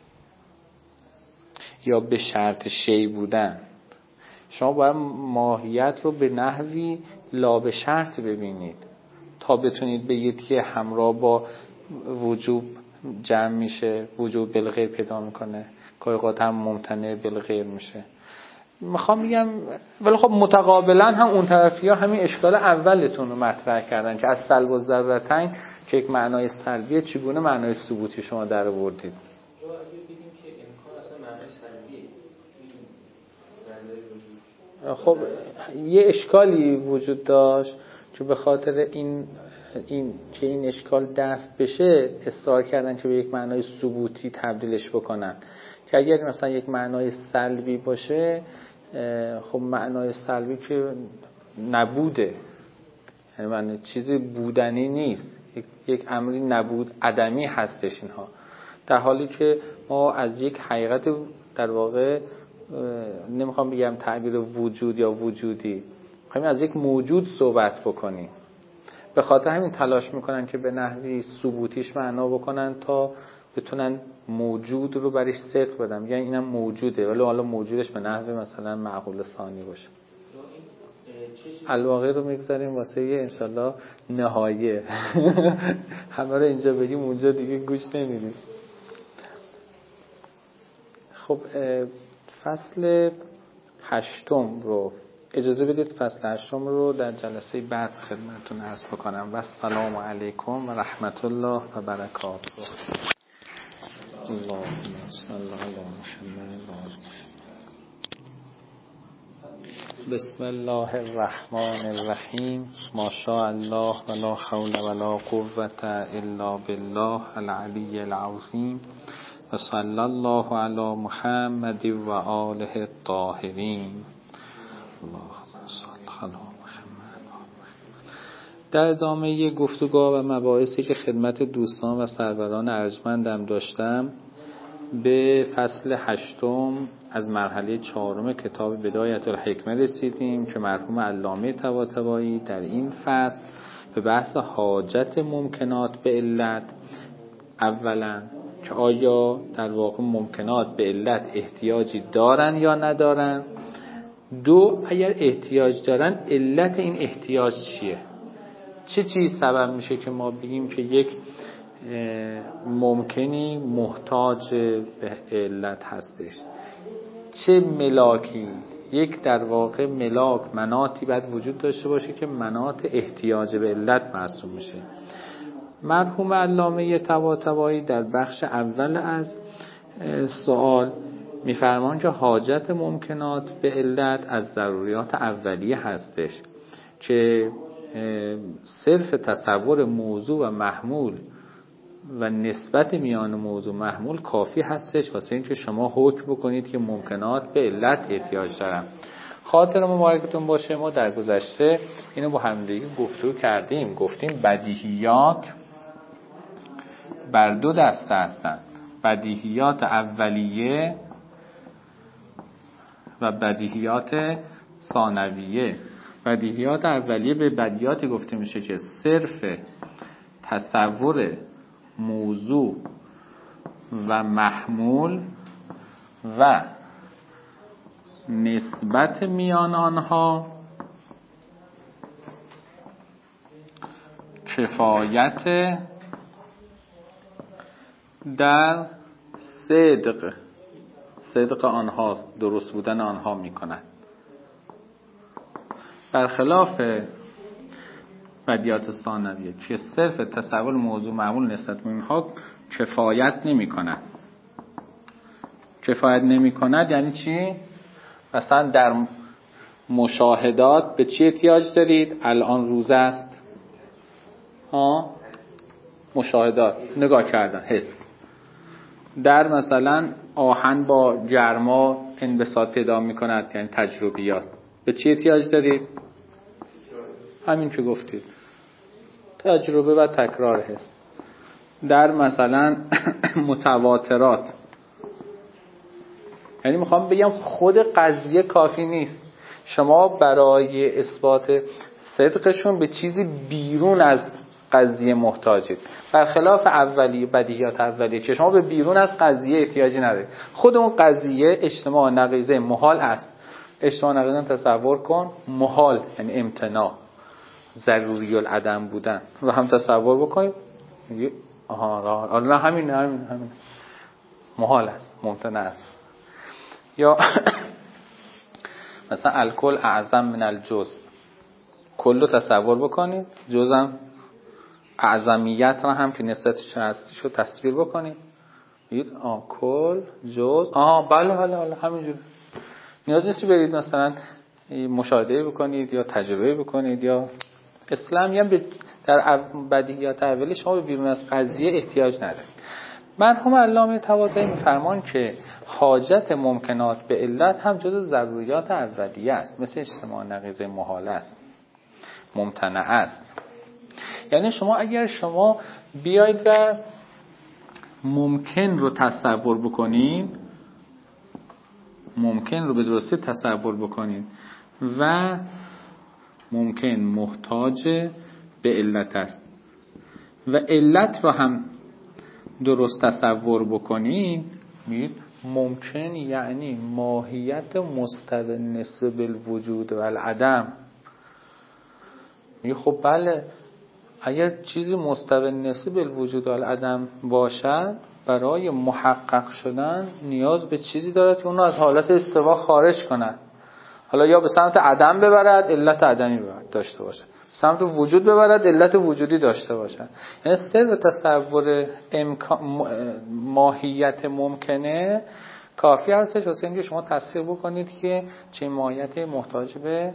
یا به شرط شی بودن. شما باید ماهیت رو به نحوی لا به شرط ببینید تا بتونید بگید که همراه با وجوب جمع میشه، وجوب بالغیر پیدا میکنه، گاهی اوقات هم ممتنع بالغیر میشه. میخوام بگم ولی خب متقابلا هم اون طرفی ها همین اشکال اولتون رو مطرح کردن که از سلب و ضرورتین که یک معنای سلبیه چگونه معنای ثبوتی شما در آوردید. اگه بگیم که امکان اصلا معنای سلبیه، خب یه اشکالی وجود داشت که به خاطر این اشکال دفع بشه اصرار کردن که به یک معنای ثبوتی تبدیلش بکنن که اگر مثلا یک معنای سلبی باشه خب معنای سلبی که نبوده، یعنی معنی چیزی بودنی نیست، یک امری نبود عدمی هستش اینها، در حالی که ما از یک حقیقت در واقع نمیخوام بگم تعبیر وجود یا وجودی، میخوایم از یک موجود صحبت بکنیم. به خاطر همین تلاش میکنن که به نحوی ثبوتیش معنا بکنن تا بتونن موجود رو برش صدق بدن، یعنی اینم موجوده ولی حالا موجودش به نحوی مثلا معقول ثانی باشه. الواقع رو میگذاریم واسه یه انشالله نهایه همه رو اینجا بگیم اونجا دیگه گوش نمیدیم. خب فصل 8 رو اجازه بدید فصل 8 رو در جلسه بعد خدمتتون عرض بکنم. و السلام علیکم و رحمت الله و برکاته. اللهم صل علی محمد و آل محمد. بسم الله الرحمن الرحیم. ما شاء الله ولا حول ولا قوة الا بالله العلی العظیم. و صلی الله علی محمد و آله الطاهرین. اللهم صل علی محمد. در ادامه گفتگو و مباحثی که خدمت دوستان و سروران ارجمندم داشتم به فصل 8 از مرحله 4 کتاب بدایت الحکمه رسیدیم که مرحوم علامه طباطبایی در این فصل به بحث حاجت ممکنات به علت، اولا که آیا در واقع ممکنات به علت احتیاجی دارن یا ندارن، دو اگر احتیاج دارن علت این احتیاج چیه، چه چیز سبب میشه که ما بگیم که یک ممکنی محتاج به علت هستش، چه ملاکی، یک در واقع ملاک مناطی باید وجود داشته باشه که مناط احتیاج به علت محسوب میشه. مرحوم علامه طباطبایی در بخش اول از سوال میفرمان که حاجت ممکنات به علت از ضروریات اولیه هستش که صرف تصور موضوع و محمول و نسبت میان موضوع و محمول کافی هستش واسه اینکه شما حکم بکنید که ممکنات به علت احتیاج دارن. خاطر مبارکتون باشه ما در گذشته اینو با همدیگه گفتگو کردیم، گفتیم بدیهیات بر دو دسته هستند، بدیهیات اولیه و بدیهیات ثانویه. بدیهیات اولیه به بدیهیاتی گفته میشه که صرف تصور موضوع و محمول و نسبت میان آنها کفایت در صدق آنها، درست بودن آنها میکنند. برخلاف بدیهیات ثانویه که صرف تصور موضوع معمول نسبت به اینها کفایت نمی‌کند. کفایت نمی‌کند یعنی چی؟ مثلا در مشاهدات به چی احتیاج دارید؟ الان روز است، مشاهدات، نگاه کردن، حس. در مثلا آهن با گرما انبساط پیدا می‌کند یعنی تجربیات، به چی احتیاج دارید؟ همین که گفتید، تجربه و تکرار حس. در مثلا متواترات یعنی میخوام بگم خود قضیه کافی نیست، شما برای اثبات صدقشون به چیزی بیرون از قضیه محتاجید. برخلاف اولیه، بدیهیات اولیه که شما به بیرون از قضیه احتیاجی ندارید، خود اون قضیه اجتماع نقیضه محال است. اجتماع نقیضه تصور کن، محال یعنی امتناع، ضروری العدم بودن و هم تصور بکنید الله همین محال است، ممتنع است. یا مثلا الکل اعظم من الجزء، کل رو تصور بکنید، جزء اعظمیت را هم که نسبتش هستش رو تصویر بکنید، بگید کل جزء بله همینجوری. نیاز نیست برید مثلا مشاهده بکنید یا تجربه بکنید یا اسلامی هم در بدیهیات اولی شما به بیرون از قضیه احتیاج ندارید. مرحوم علامه طباطبایی می‌فرمان که حاجت ممکنات به علت هم جزء ضروریات اولیه است، مثل اجتماع نقیضه محال است، ممتنع است. یعنی اگر شما بیاید و ممکن رو تصور بکنید، ممکن رو به درستی تصور بکنید و ممکن محتاج به علت است و علت رو هم درست تصور بکنید، ممکن یعنی ماهیت مستوی نسب الوجود و العدم. خب بله، اگر چیزی مستوی نسب الوجود و العدم باشد، برای محقق شدن نیاز به چیزی دارد که اون رو از حالت استوا خارج کند، حالا یا به سمت عدم ببرد علت عدمی داشته باشد، به سمت وجود ببرد علت وجودی داشته باشد. یعنی سر تصور ماهیت ممکنه کافی هستش واسه اینکه شما تصدیق بکنید که چه ماهیت محتاج به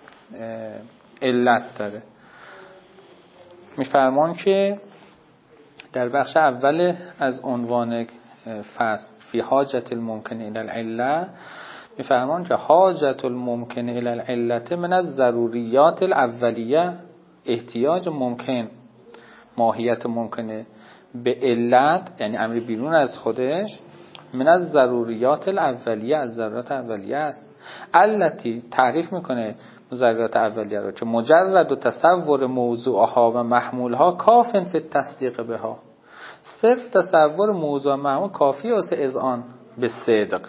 علت داره. میفرمان که در بخش اول از عنوان فصل فی حاجت الممکن الی العله میفرمان که حاجت الممکن الی العله من از ضروریات الاولیه، احتیاج ممکن، ماهیت ممکنه به علت یعنی امر بیرون از خودش، من از ضروریات الاولیه، از ضرورات اولیه است. التی تعریف میکنه ضروریات اولیه رو که مجرد و تصور موضوعها و محمولها کافن فی التصدیق بها، صرف تصور موضوع و محمول کافی واسه اذعان به صدق.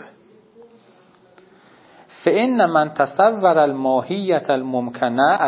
فإن من تصور الماهیت الممکنه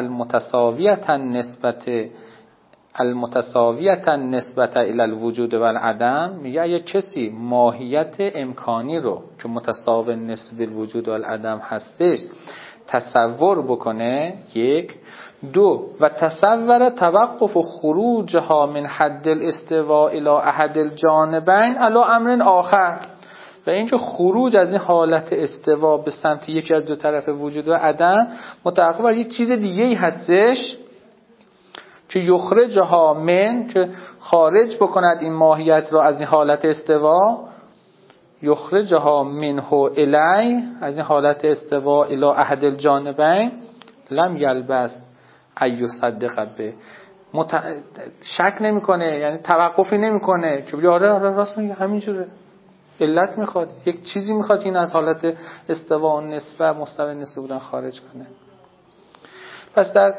المتساویة نسبت الى الوجود و العدم، میگه اگه کسی ماهیت امکانی رو که متساوی نسبت الوجود و العدم هستش تصور بکنه، یک، دو، و تصور توقف خروجها من حد الاستواء الى احد الجانبین علی امر آخر، و اینکه خروج از این حالت استوا به سمت یکی از دو طرف وجود و عدم متوقف بر یک چیز دیگه‌ای هستش که یخرجها من، که خارج بکند این ماهیت را از این حالت استوا، یخرجها منه الی، از این حالت استوا الی احد الجانبین، لم یلبس ایصدق به، شک نمیکنه، یعنی توقفی نمیکنه که بگه آره راست میگه همینجوره، علت میخواد، یک چیزی میخواد این از حالت استوا و نسبه مستوی نسبه بودن خارج کنه. پس در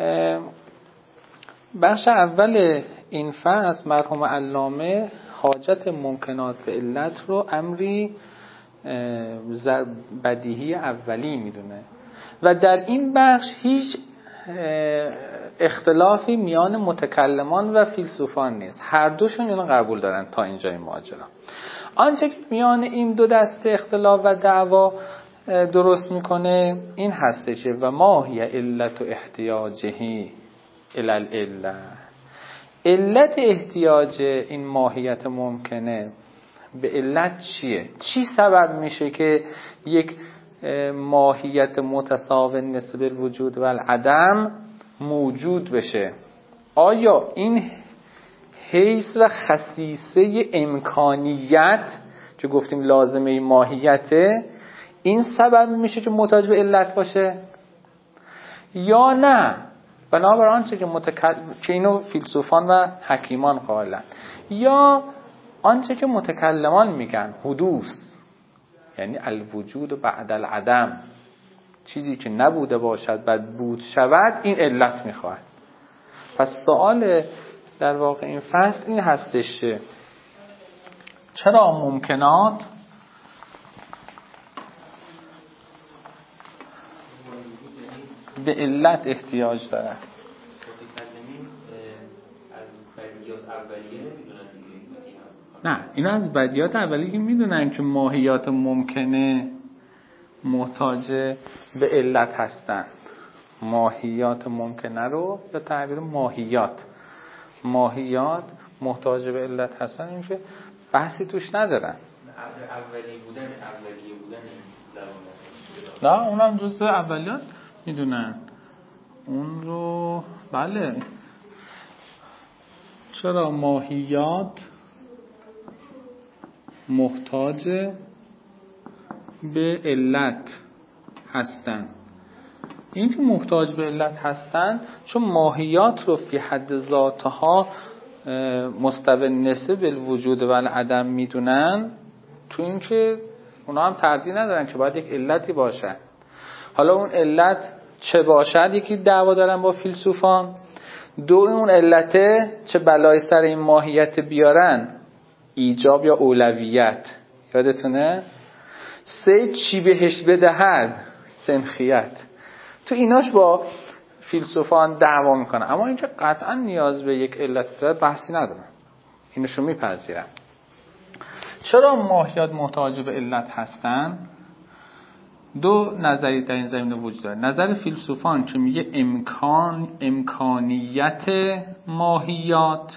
بخش اول این فصل مرحوم علامه حاجت ممکنات به علت رو امری بدیهی اولی میدونه و در این بخش هیچ اختلافی میان متکلمان و فیلسوفان نیست، هر دوشون اینو قبول دارن تا اینجای ماجرا. آنچه که میان این دو دسته اختلاف و دعوا درست میکنه این هستش و ما هی علت و احتیاجهی الالعله، علت احتیاج این ماهیت ممکنه به علت چیه؟ چی سبب میشه که یک ماهیت متساوی نسبت الوجود و العدم موجود بشه؟ آیا این حیث و خصیصه امکانیت که گفتیم لازمه ماهیته، این سبب میشه که محتاج به علت باشه یا نه؟ بنابر آنچه که اینو فیلسوفان و حکیمان قائلن، یا آنچه که متکلمان میگن حدوث، یعنی الوجود بعد العدم، چیزی که نبوده باشد بعد بود شود، این علت میخواد. پس سوال در واقع این فصل این هستش چرا ممکنات به علت احتیاج دارد؟ متکلمین از بدیهیات اولیه نمیدونن نه اینا از بدیهیات اولی که میدونن که ماهیات ممکنه محتاج به علت هستن. ماهیات ممکنه رو به تعبیر ماهیات محتاج به علت هستن، این که بحثی توش ندارن. اولیه بودن این زبان، نه اونم جزء اولیات میدونن اون رو. بله چرا ماهیات محتاج به علت هستن؟ این که محتاج به علت هستن چون ماهیات رو فی حد ذاتها مستوی نسب بالوجود و العدم میدونن، تو این که اونا هم تردید ندارن که باید یک علتی باشه. حالا اون علت چه باشد یکی دعوا دارن با فیلسوفان. دو اون علته چه بلای سر این ماهیت بیارن، ایجاب یا اولویت، یادتونه؟ سه چی بهش بدهد، سنخیت. تو ایناش با فیلسوفان دعوا میکنن، اما اینکه قطعا نیاز به یک علت داره بحثی ندارن، اینشو میپذیرن. چرا ماهیات محتاج به علت هستن؟ دو نظری در این زمینه وجود داره. نظر فیلسوفان که میگه امکانیت ماهیات،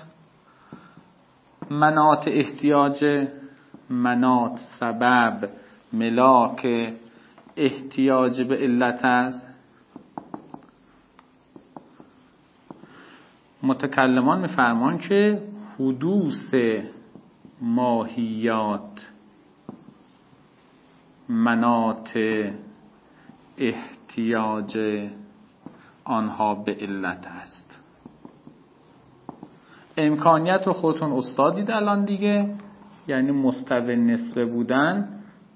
مناط احتیاج، مناط سبب، ملاک احتیاج به علت است. متکلمان میفرمان که حدوث ماهیات مناط احتیاج آنها به علت است. امکانیت رو خودتون استاد دید الان دیگه، یعنی مستوی نسبه بودن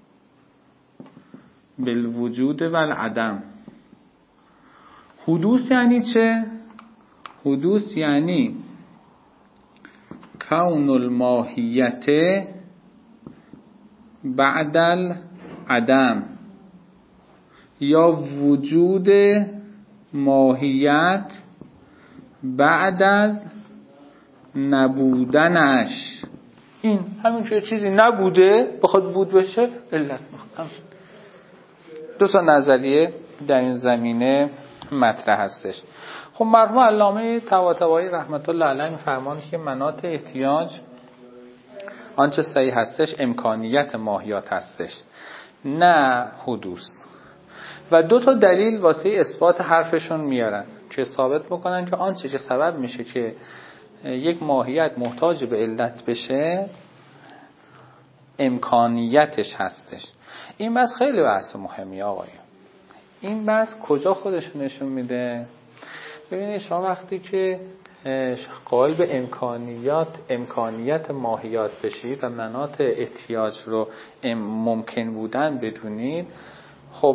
بالوجود و العدم. حدوث یعنی چه؟ حدوث یعنی کون الماهیت بعد العدم، یا وجود ماهیت بعد از نبودنش. این همین که چیزی نبوده بخواد بود بشه علت میخواد. دو تا نظریه در این زمینه مطرح هستش. خب مرحوم علامه طباطبایی رحمت الله علیه می‌فرمایند که مناط احتیاج آنچه صحیح هستش امکانیت ماهیات هستش، نه حدوث. و دو تا دلیل واسه اثبات حرفشون میارن که ثابت بکنن که آنچه که سبب میشه که یک ماهیت محتاج به علت بشه امکانیتش هستش. این بحث خیلی بحث مهمی آقایون. این بحث کجا خودش نشون میده؟ ببینید شما وقتی که قائل به امکانیت ماهیات بشید و مناط احتیاج رو ممکن بودن بدونید، خب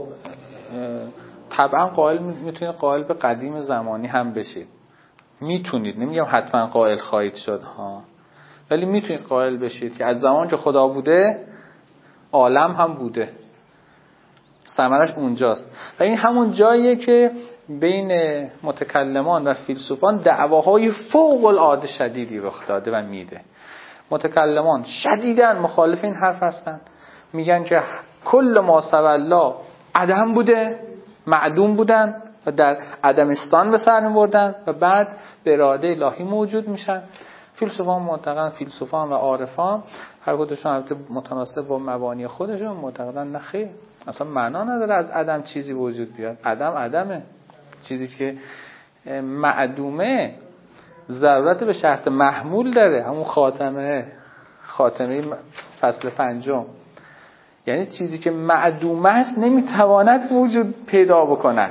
طبعا میتونید قائل به قدیم زمانی هم بشید. میتونید، نمیگم حتما قائل خواهید شد ها، ولی میتونید قائل بشید که از زمان که خدا بوده عالم هم بوده، ثمرش اونجاست. و این همون جاییه که بین متکلمان و فیلسوفان دعواهای فوق العاده شدیدی رخ داده و میده. متکلمان شدیداً مخالف این حرف هستن، میگن که کل ما سوی الله عدم بوده، معدوم بودن و در عدمستان به سر میبردن و بعد به اراده الهی موجود میشن. فیلسوفان معتقدن، فیلسوفان و عارفان هر کدومشون البته متناسب با مبانی خودشون معتقدن نه خیر، اصلا معنا نداره از عدم چیزی وجود بیاد. عدمه. چیزی که معدومه ضرورت به شرط محمول داره، همون خاتمه فصل 5. یعنی چیزی که معدوم است نمیتواند وجود پیدا بکند.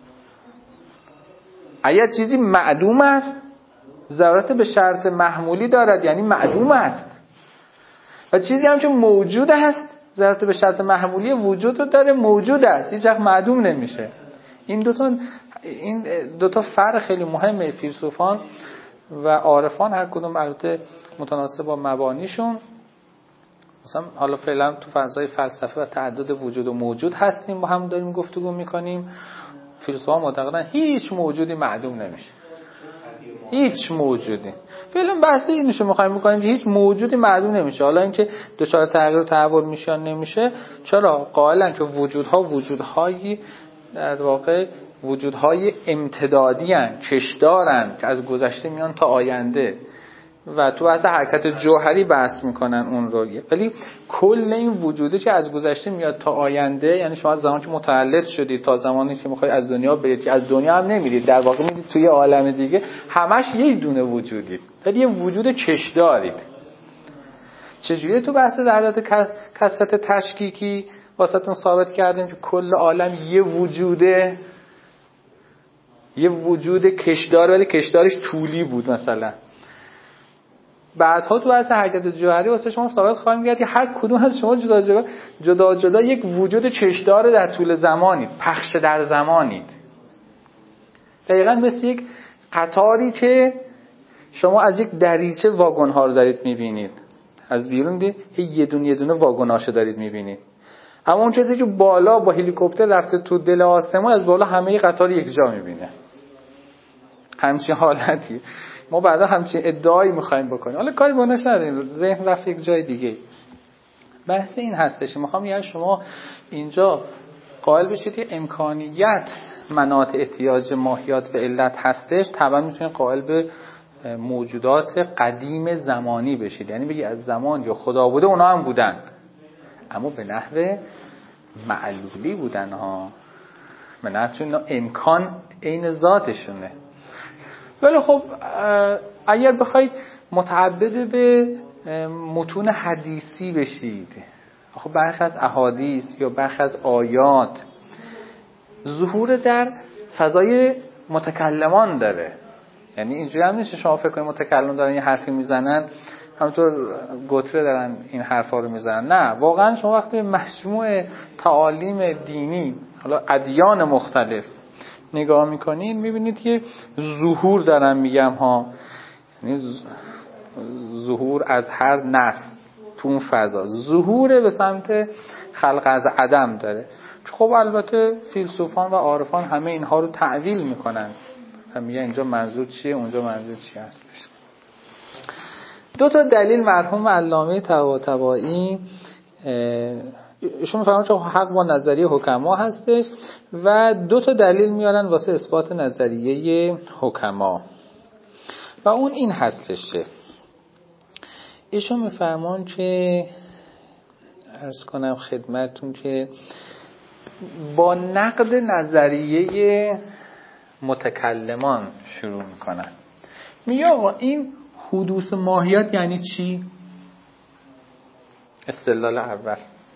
اگر چیزی معدوم است ضرورت به شرط محمولی دارد، یعنی معدوم است. و چیزی هم که موجود است ضرورت به شرط محمولی وجود رو داره، موجود است، هیچ وقت معدوم نمیشه. این دو تا فرق خیلی مهمه. فیلسوفان و عارفان هر کدوم البته متناسب با مبانیشون، مثلا حالا فعلا تو فضای فلسفه و تعدد وجود و موجود هستیم، با هم داریم گفتگو میکنیم. فیلسوفان معتقدن هیچ موجودی معدوم نمیشه. هیچ موجودی. فعلا بحث اینشو می‌خوایم بکنیم که هیچ موجودی معدوم نمیشه. حالا اینکه دچار تغییر و تحول میشه نمیشه، چرا؟ قائلن که وجودهای در واقع وجودهای امتدادی هستند، کشدارن که از گذشته میان تا آینده و تو از حرکت جوهری بحث میکنن اون رو. ولی کل این وجوده که از گذشته میاد تا آینده، یعنی شما از زمانی که متولد شدید تا زمانی که میخواید از دنیا برید، که از دنیا هم نمیرید، در واقع میرید توی عالم دیگه، همش یک دونه وجودید، ولی یه وجود کشدارید. چجوری تو بحث عدد کثرت تشکیکی واسهتون ثابت کردیم که کل عالم یه وجوده، یه وجود کشدار، ولی کشدارش طولی بود مثلا. بعدها تو بحث حرکت جوهری واسه شما ثابت خواهیم کرد که هر کدوم از شما جدا جدا یک وجود کشدار در طول زمانید، پخش در زمانید. دقیقاً مثل یک قطاری که شما از یک دریچه واگن ها رو دارید میبینید، از بیرون دید یه دونه واگناشو دارید میبینید. اما اون چیزی که بالا با هلیکوپتر رفته تو دل آسمون، از بالا همه قطار یک جا میبینه. همچین حالتی ما بعدا همچین ادعایی میخوایم بکنیم. حالا کاری بونش نداریم، ذهن رفت یک جای دیگه. بحث این هستش، میخوام یعنی شما اینجا قائل بشید که امکانیت مناط احتیاج ماهیات به علت هستش، طبعا میتونید قائل به موجودات قدیم زمانی بشید، یعنی بگی از زمان یا خدا بوده اونا هم بودن، اما به نحو معلولی بودن ها، به نحو چون امکان عین ذاتشونه. ولی خب اگر بخواید متعبد به متون حدیثی بشید، خب برخی از احادیث یا برخی از آیات ظهور در فضای متکلمان داره. یعنی اینجوری هم نیست شما فکر کنید متکلم دارن یه حرفی میزنن همونطور گتره دارن این حرفا رو میزنن. نه، واقعا شما وقتی مجموع تعالیم دینی، حالا ادیان مختلف نگاه میکنین، میبینید که ظهور دارن میگم ها، یعنی ظهور از هر نسل تو اون فضا، ظهور به سمت خلق از عدم داره. خب البته فیلسوفان و عارفان همه اینها رو تعویل میکنن و میگن اینجا منظور چیه اونجا منظور چی هستش. دو تا دلیل مرحوم علامه طباطبایی ایشون میفرمایند که حق با نظریه حکما هستش و دو تا دلیل میارن واسه اثبات نظریه حکما و اون این هستش که ایشون میفرمایند که عرض کنم خدمتتون که با نقد نظریه متکلمان شروع میکنن. میگه آقا این حدوث ماهیت یعنی چی؟ استدلال اول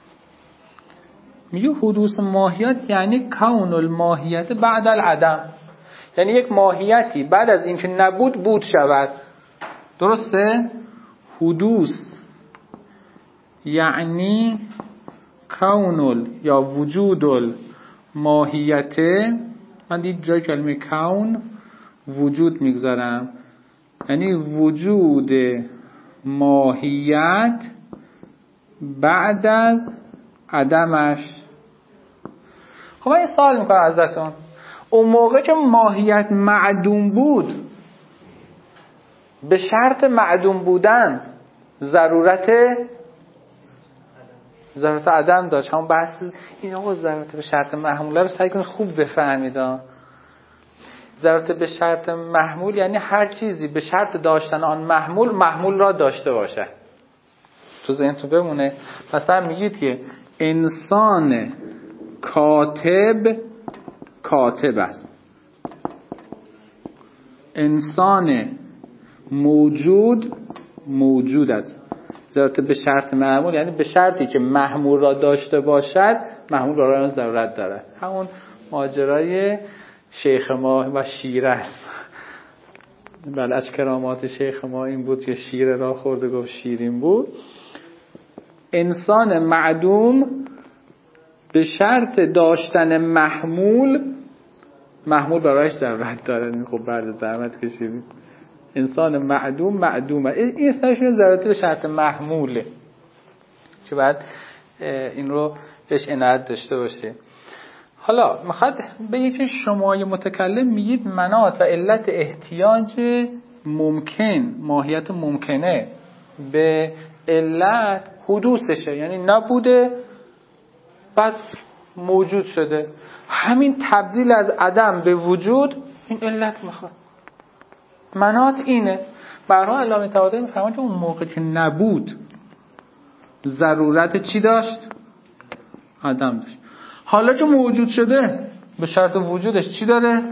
میگه حدوث ماهیت یعنی کون الماهیت بعد العدم، یعنی یک ماهیتی بعد از اینکه نبود بود شود. درسته؟ حدوث یعنی کون یا وجود الماهیت، من دید جای کلمه کون وجود میگذارم، یعنی وجود ماهیت بعد از عدمش. خب من این سوال میکنم ازتون، اون موقع که ماهیت معدوم بود به شرط معدوم بودن ضرورت عدم داشت. همون بحث این آقا ضرورت به شرط محموله رو سعی کنید خوب بفهمید. ضرورت به شرط محمول یعنی هر چیزی به شرط داشتن آن محمول را داشته باشه. تو ذهنتون بمونه. مثلا میگید که انسان کاتب است، انسان موجود است. ضرورت به شرط محمول یعنی به شرطی که محمول را داشته باشد محمول را ضرورت داره. همون ماجرای شیخ ما و شیر است. بله، از کرامات شیخ ما این بود که شیر را خورده گفت شیرین بود. انسان معدوم به شرط داشتن محمول برایش ضرورت داره. خب بعد زحمت کشیدیم. انسان معدومه. این اسمشون ضرورت به شرط محموله که بعد این رو بهش عنایت داشته باشه. حالا میخواد بگه که شما متکلم میگید مناط و علت احتیاج ممکن، ماهیت ممکنه به علت حدوثشه، یعنی نبوده بعد موجود شده. همین تبدیل از عدم به وجود این علت میخواد. مناط اینه. برای علامه طباطبایی میفهمن که اون موقع که نبود ضرورت چی داشت؟ عدم داشت. حالا که موجود شده به شرط وجودش چی داره؟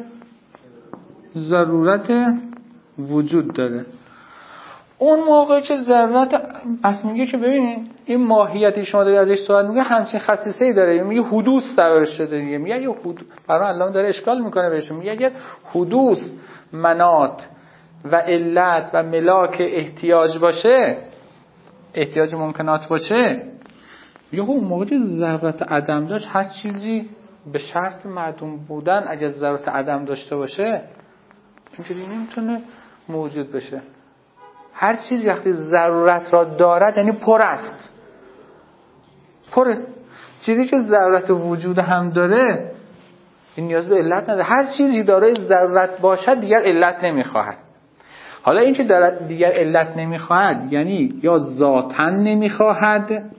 ضرورت وجود داره. اون موقع که ضرورت اصلا میگه که ببینید این ماهیتی شما داری ازش صحبت میگه همچین خصیصه‌ای داره، میگه حدوث سبب شده دیگه. میگه یه برای علامه داره اشکال میکنه بهشون، میگه اگر حدوث مناط و علت و ملاک احتیاج باشه، احتیاج ممکنات باشه، یه اون موقع که ضرورت عدم داشت، هر چیزی به شرط معدوم بودن اگر ضرورت عدم داشته باشه اینجوری نمیتونه موجود بشه. هر چیزی وقتی ضرورت را دارد یعنی پر است، پره. چیزی که ضرورت وجود هم داره این نیاز به علت نداره. هر چیزی دارای ضرورت باشد دیگر علت نمیخواهد. حالا این که دارد دیگر علت نمیخواهد یعنی یا ذاتاً نمیخواهد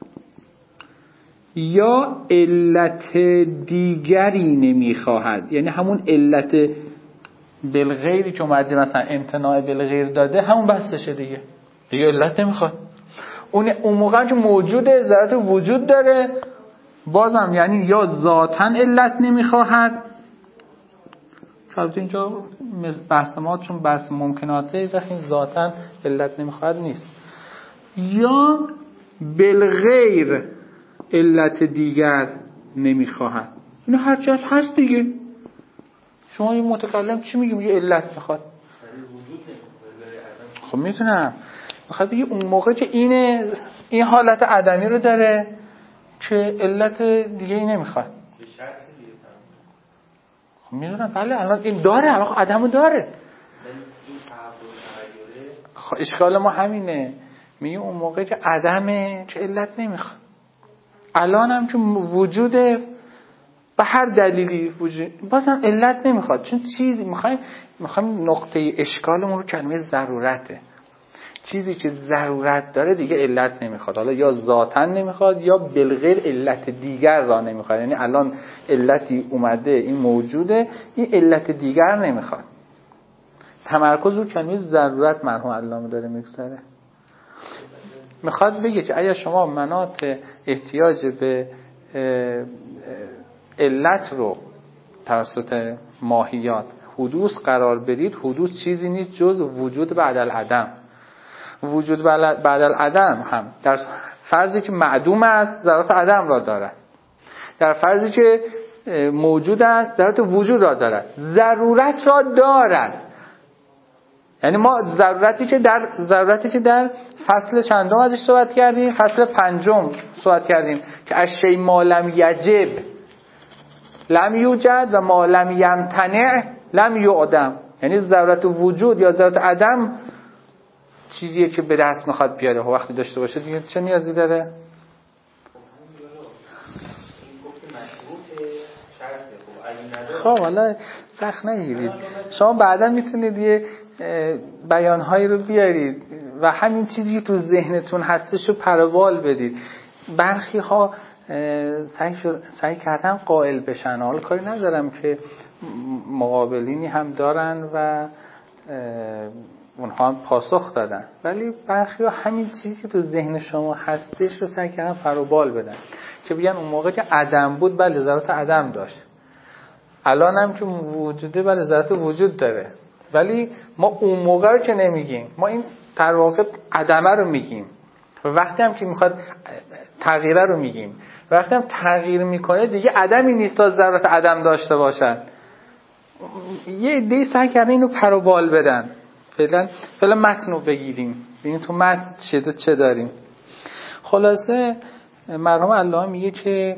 یا علت دیگری نمیخواهد، یعنی همون علت بالغیری که اومده مثلا امتناع بالغیر داده همون بسشه دیگه علت نمیخواد. اون موقع که موجوده ضرورت وجود داره بازم یعنی یا ذاتاً علت نمیخواهد، شاید اینجا بحث ما چون بحث ممکناته این ذاتاً علت نمیخواهد نیست، یا بالغیر علت دیگر نمیخواهد. اینو هر چی هست دیگه. شما یه متکلم چی میگه؟ میگه علت میخواد. خب میتونم میخواد بگه اون موقع که این حالت عدمی رو داره که علت دیگه ای نمیخواد. خب میدونم بله الان این داره، الان عدمو داره. خب اشکال ما همینه، میگه اون موقع که عدمه که علت نمیخواد. الان هم که وجوده به هر دلیلی وجود بازم علت نمیخواد، چون چیزی میخوایم نقطه اشکالمون رو کلمه ضرورته. چیزی که ضرورت داره دیگه علت نمیخواد، حالا یا ذاتاً نمیخواد یا بالغیر علت دیگر را نمیخواد. یعنی الان علتی اومده این موجوده، این علت دیگر نمیخواد. تمرکز رو کلمه ضرورت مرحوم علامه داره میگذاره. میخواد بگه که اگر شما مناط احتیاج به علت رو توسط ماهیات حدوث قرار بدید، حدوث چیزی نیست جز وجود بعد العدم. وجود بعد العدم هم در فرضی که معدوم است ضرورت عدم را دارد، در فرضی که موجود است ضرورت وجود را دارد، ضرورت را دارد. یعنی ما ضرورتی که در فصل چندم ازش صحبت کردیم، فصل 5 صحبت کردیم که از شی ما لم یجب لم یوجد و ما لم یمتنع لم یعدم. یعنی ضرورت وجود یا ضرورت عدم چیزیه که به دست میخواد بیاره، وقتی داشته باشه دیگه چه نیازی داره؟ خب حالا سخت نگیرید، شما بعدا میتونید یه بیانهایی رو بیارید و همین چیزی که تو ذهنتون هستش رو پروبال بدید. برخی ها سعی کردن قائل بشن، حالا کاری ندارم که مقابلینی هم دارن و اونها هم پاسخ دادن، ولی برخی ها همین چیزی که تو ذهن شما هستش رو سعی کردن پروبال بدن که بگن اون موقع که عدم بود بله ضرورت عدم داشت، الان هم که وجوده بله ضرورت وجود داره، ولی ما اون موقع رو که نمیگیم، ما این در واقع عدمه رو میگیم. وقتی هم که میخواد تغییره رو میگیم، وقتی هم تغییر میکنه دیگه عدمی نیست تا ضرورت عدم داشته باشن. یه عده‌ای سعی کردن اینو پروبال بدن. فعلا متن رو بگیریم ببینیم تو متن چه داریم. خلاصه مرحوم علامه میگه که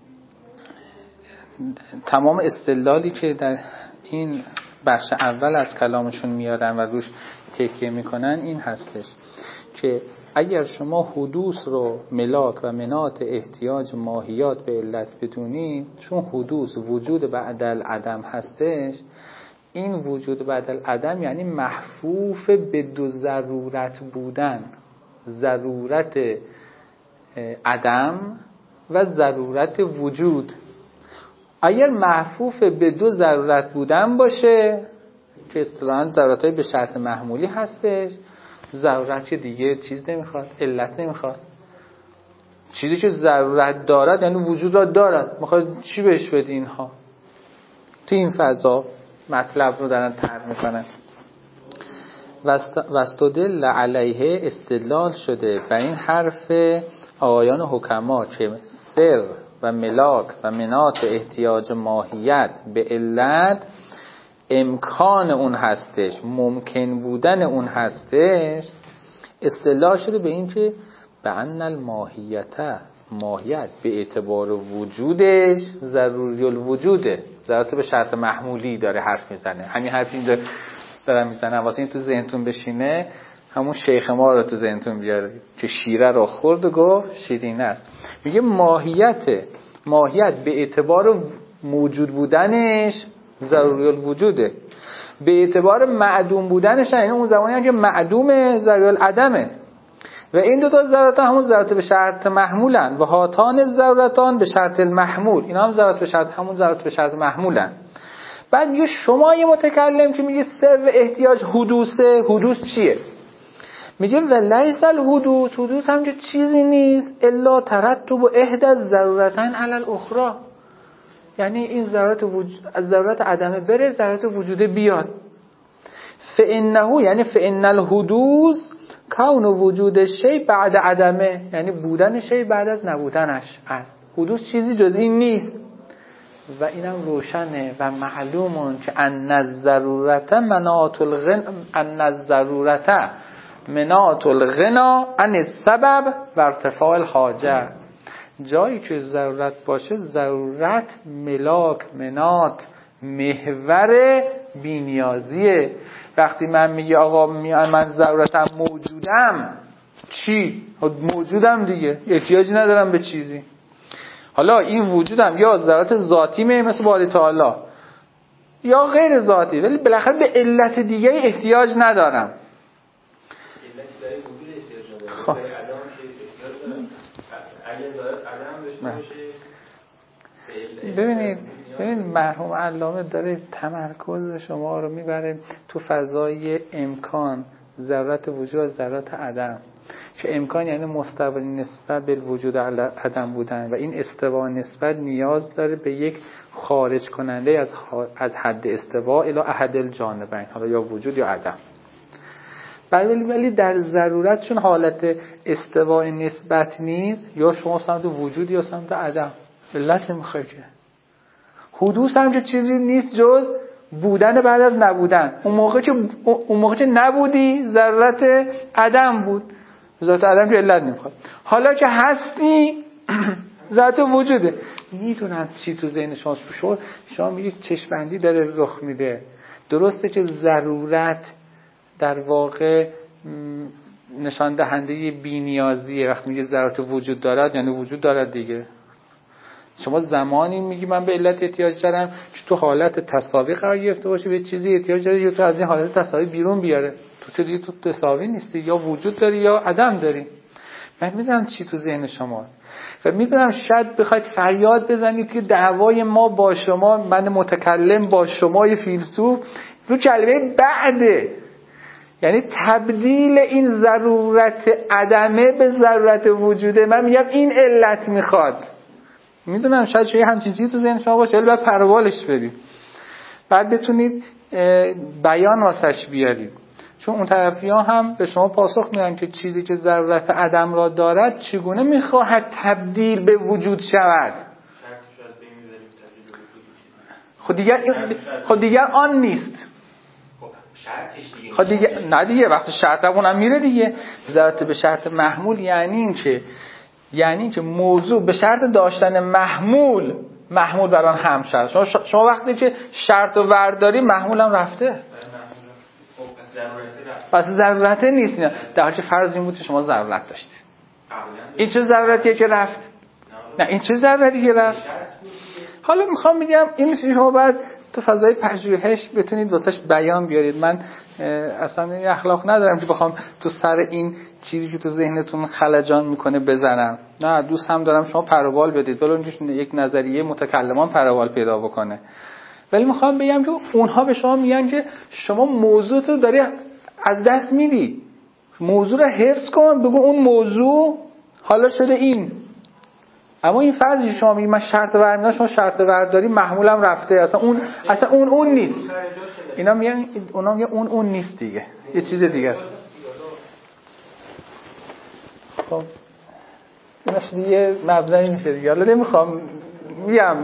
تمام استدلالی که در این بخش اول از کلامشون میارن و روش تکیه میکنن این هستش که اگر شما حدوث رو ملاک و منات احتیاج ماهیات به علت بدونید، چون حدوث وجود بعد العدم هستش، این وجود بعد العدم یعنی محفوف به دو ضرورت بودن، ضرورت عدم و ضرورت وجود. اگر محفوف به دو ضرورت بودن باشه که اصطلاحاً ضرورت‌های به شرط محمولی هستش، ضرورت دیگه چیز نمیخواد، علت نمیخواد. چیزی که ضرورت دارد یعنی وجود را دارد، میخواد چی بهش بدی؟ اینها تو این فضا مطلب رو دارن طرح میکنن. واستدل علیه، استدلال شده بر این حرف آقایان حکما که سر و ملاک و منات احتیاج ماهیت به علت امکان اون هستش، ممکن بودن اون هستش. استدلال شده به این که به ان الماهیت، ماهیت به اعتبار وجودش ضروری الوجوده، ضرورت به شرط محمولی داره حرف میزنه. همین حرفی دارم میزنم واسه این تو ذهنتون بشینه، همون شیخ ما رو تو ذهنتون بیارید که شیره رو خورد و گفت شیرینه است. میگه ماهیت به اعتبار موجود بودنش ضروری الوجوده، به اعتبار معدوم بودنش یعنی اون زمانی که معدومه ضروری العدمه. و این دو تا ضرورت همون ضرورت به شرط محمولن و هاتان ضرورتان به شرط المحمول، اینا هم ضرورت به شرط، همون ضرورت به شرط محمولن. بعد میگه شما یه متکلم که میگه سر احتیاج حدوثه، حدوث چیه؟ میگه ولیس الحدوث، حدوث هم که چیزی نیست الا ترتب احدى الضرورتین علی الاخرى، یعنی این ضرورت از ضرورت عدمه بره ضرورت وجوده بیاد. فانه یعنی فان الحدوث کون وجود شی بعد عدمه، یعنی بودن شی بعد از نبودنش است. حدوث چیزی جز این نیست. و اینم روشنه و معلومون که ان الضرورت مناط الغنا عن السبب و ارتفاع الحاجه. جایی که ضرورت باشه، ضرورت ملاک، مناط، محور بی‌نیازیه. وقتی من میگه آقا من ضرورتم موجودم، چی؟ موجودم دیگه، احتیاجی ندارم به چیزی. حالا این وجودم یا ضرورت ذاتیمه مثل باری تعالی یا غیر ذاتی، ولی بالاخره به علت دیگه احتیاج ندارم. علت برای وجود احتیاج ندارم، برای عدم احتیاج دارم. اگه ضرورت عدم داشته باشه، ببینید مرحوم علامه داره تمرکز شما رو میبره تو فضای امکان، ضرورت وجود و ضرورت عدم. که امکان یعنی مستوی نسبت به وجود عدم بودن و این استوا نسبت نیاز داره به یک خارج کننده از حد استوا الی احد الجانبین، حالا یا وجود یا عدم. ولی در ضرورت چون حالت استوا نسبت نیست، یا شما سمت وجود یا سمت عدم، علت نمیخواد که. حدوث هم که چیزی نیست جز بودن بعد از نبودن. اون موقع که نبودی ضرورت عدم بود، ذات عدم که علت نمیخواد. حالا که هستی ذات وجوده. میدونم چی تو ذهن شما میگید چشم‌بندی داره رخ میده. درسته که ضرورت در واقع نشان دهنده بی‌نیازیه. وقتی میگه ضرورت وجود دارد یعنی وجود دارد دیگه. شما زمانی میگی من به علت احتیاج دارم که تو حالت تساوی قرار گرفته باشه، به چیزی احتیاج داری یا تو از این حالت تساوی بیرون بیاره. تو چه دیگه تو تساوی نیستی، یا وجود داری یا عدم داری. من میدونم چی تو ذهن شماست و میدونم شاید بخواید فریاد بزنید که دعوای ما با شما، من متکلم با شما فیلسوف، رو کلمه بعده، یعنی تبدیل این ضرورت عدمه به ضرورت وجوده. من میگم این علت میخواد. میدونم شاید شما همچین چیزی تو ذهن شما باشه، ولی باید پروالش بدید، بعد بتونید بیان واسش بیارید. چون اون طرفی ها هم به شما پاسخ میدن که چیزی که ضرورت عدم را دارد چگونه میخواهد تبدیل به وجود شود. خود دیگر آن نیست. خود دیگر نه دیگه، وقتی شرط اونم میره دیگه. ضرورت به شرط محمول یعنی این که موضوع به شرط داشتن محمول بر آن هم شد. شما وقتی که شرط و ورداری محمول هم رفته. پس ضرورت نیست اینا، در حالی که فرض این بود که شما ضرورت داشتید. این چه ضرورتیه که رفت؟ نه این چه ضرورتی که رفت؟ حالا میخوام بگم این میشه شما بعد تو فضای پژوهش بتونید واسش بیان بیارید. من اصلا این اخلاق ندارم که بخوام تو سر این چیزی که تو ذهنتون خلجان میکنه بزنم. نه دوست هم دارم شما پروبال بدید، ولی یک نظریه متکلمان پروبال پیدا بکنه. ولی میخوام بگم که اونها به شما میگن که شما موضوع رو داری از دست میدی، موضوع رو حفظ کن، بگو اون موضوع حالا شده این. اما این فرضی شما میگی من شرط ور میدم، شما شرط ور داری محمولم رفته، اصلا اون نیست. اینا میگن اونا میگن اون نیست دیگه، یه چیز دیگه است. خب اینش دیگه مبنایی میشه دیگه. حالا نمیخوام میگم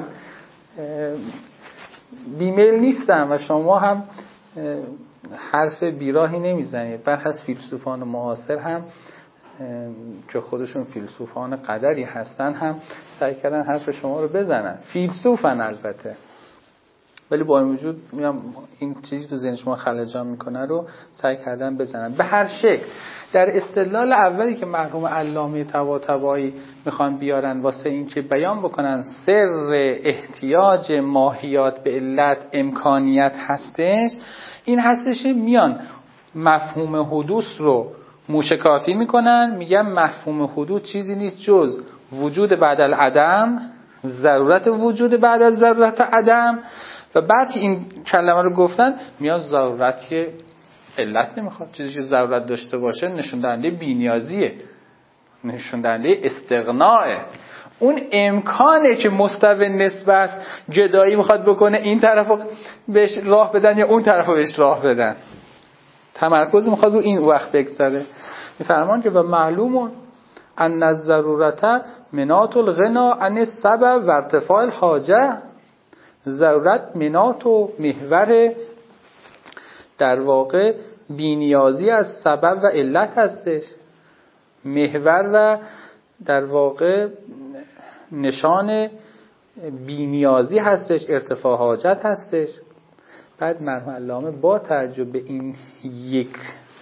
بیمیل نیستم و شما هم حرف بیراهی نمیزنید. برخی از فیلسوفان معاصر هم که خودشون فیلسوفان قدری هستن هم سعی کردن حرف شما رو بزنن، فیلسوفن البته، ولی با این وجود میگم این چیزی تو ذهن شما خلجان میکنه رو سعی کردن بزنن. به هر شکل در استدلال اولی که مرحوم علامه طباطبایی میخوان بیارن واسه این که بیان بکنن سر احتیاج ماهیات به علت امکانیت هستش، این هستش میان مفهوم حدوث رو موشکافی میکنن، میگن مفهوم حدوث چیزی نیست جز وجود بعد از عدم، ضرورت وجود بعد از ضرورت عدم. و بعد که این کلمه رو گفتن میاد ضرورت که علت نمیخواد، چیزی که ضرورت داشته باشه نشون دهنده بی‌نیازیه، نشون دهنده استغناءه. اون امکانه که مستوی نسبت است، جدایی میخواد بکنه این طرفو بهش راه بدن یا اون طرفو بهش راه بدن، تمرکز میخواد رو این وقت بگذاره. میفرمان که و معلوم ان الضرورت مناط الغنا عن السبب و ارتفاع الحاجه، ضرورت مناط و محور در واقع بی‌نیازی از سبب و علت هستش، محور و در واقع نشان بی‌نیازی هستش، ارتفاع حاجت هستش. بعد مرحوم علامه با توجه به این یک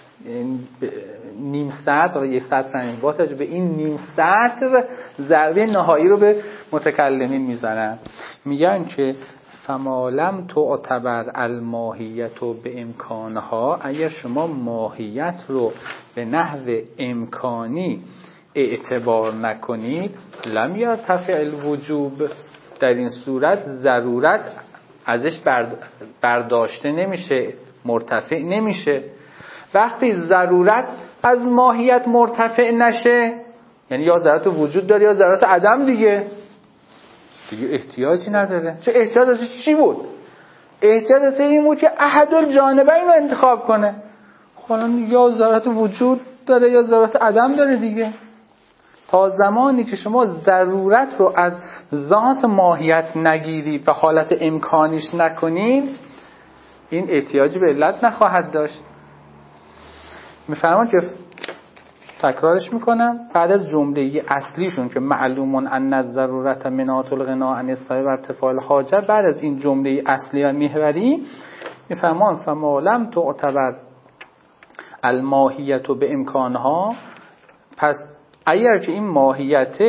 نیم سطر یک سطر با توجه به این نیم سطر ضربه نهایی رو به متکلمین میزنن، میگن که فما لم تعتبر الماهیت به امکانها، اگر شما ماهیت رو به نحو امکانی اعتبار نکنید، لم یرتفع الوجوب، در این صورت ضرورت ازش برداشته نمیشه، مرتفع نمیشه. وقتی ضرورت از ماهیت مرتفع نشه، یعنی یا ضرورت وجود داره یا ضرورت عدم دیگه احتیاجی نداره. چه احتیاج ازش چی بود؟ احتیاج ازش این بود که احد الجانبین رو انتخاب کنه. خب یا ضرورت وجود داره یا ضرورت عدم داره دیگه. تا زمانی که شما ضرورت رو از ذات ماهیت نگیرید و حالت امکانیش نکنید، این احتیاجی به علت نخواهد داشت. میفرمان که تکرارش میکنم، بعد از جمله اصلیشون که معلومون ان الضرورت مناط الغنا عن السبب و ارتفاع الحاجه، بعد از این جمله اصلی و محوری میفرمان فما لم تعتبر الماهیت به امکانها، پس اگر که این ماهیت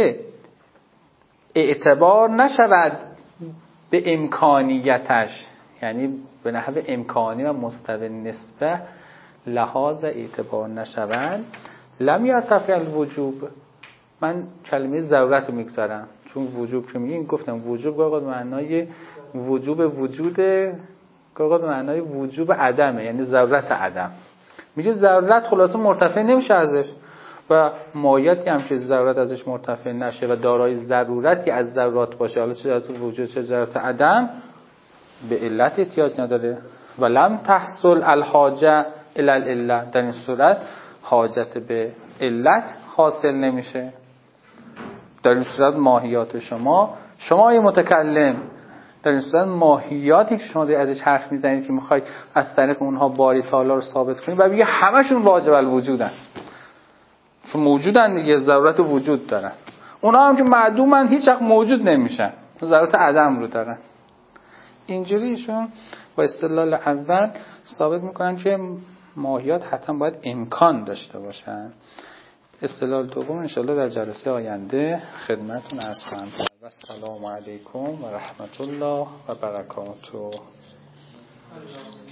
اعتبار نشود به امکانیتش، یعنی به نحو امکانی و مستوی نسبه لحاظ اعتبار نشود، لم یرتفع الوجوب. من کلمه ضرورت رو میگذارم چون وجوب که میگیم گفتم وجوب گاهی به معنای وجوب وجوده، گاهی به معنای وجوب عدمه، یعنی ضرورت عدم. میگه ضرورت خلاصه مرتفع نمیشه ازش و ماهیتی هم که ضرورت ازش مرتفع نشه و دارای ضرورتی از ضرورات باشه، حالا چه ضرورت وجود چه ضرورت عدم، به علت احتیاج نداره. و لم تحصل الحاجه الی العله، در این صورت حاجت به علت حاصل نمیشه. در این صورت ماهیات شما یه متکلم، در این صورت ماهیاتی که شما ازش حرف میزنید که میخواید از طریق اونها باری تعالی رو ثابت کنید و بگید همشون واجب الوجودن، چون موجودن دیگه، ضرورت وجود دارن. اونها هم که معدومن هیچ وقت موجود نمیشن، ضرورت عدم رو دارن. اینجوری ایشون با استدلال اول ثابت میکنن که ماهیات حتما باید امکان داشته باشن. اصطلاح دوم انشاءالله در جلسه آینده خدمتتون عرض خواهم کرد. و السلام علیکم و رحمت الله و برکاته.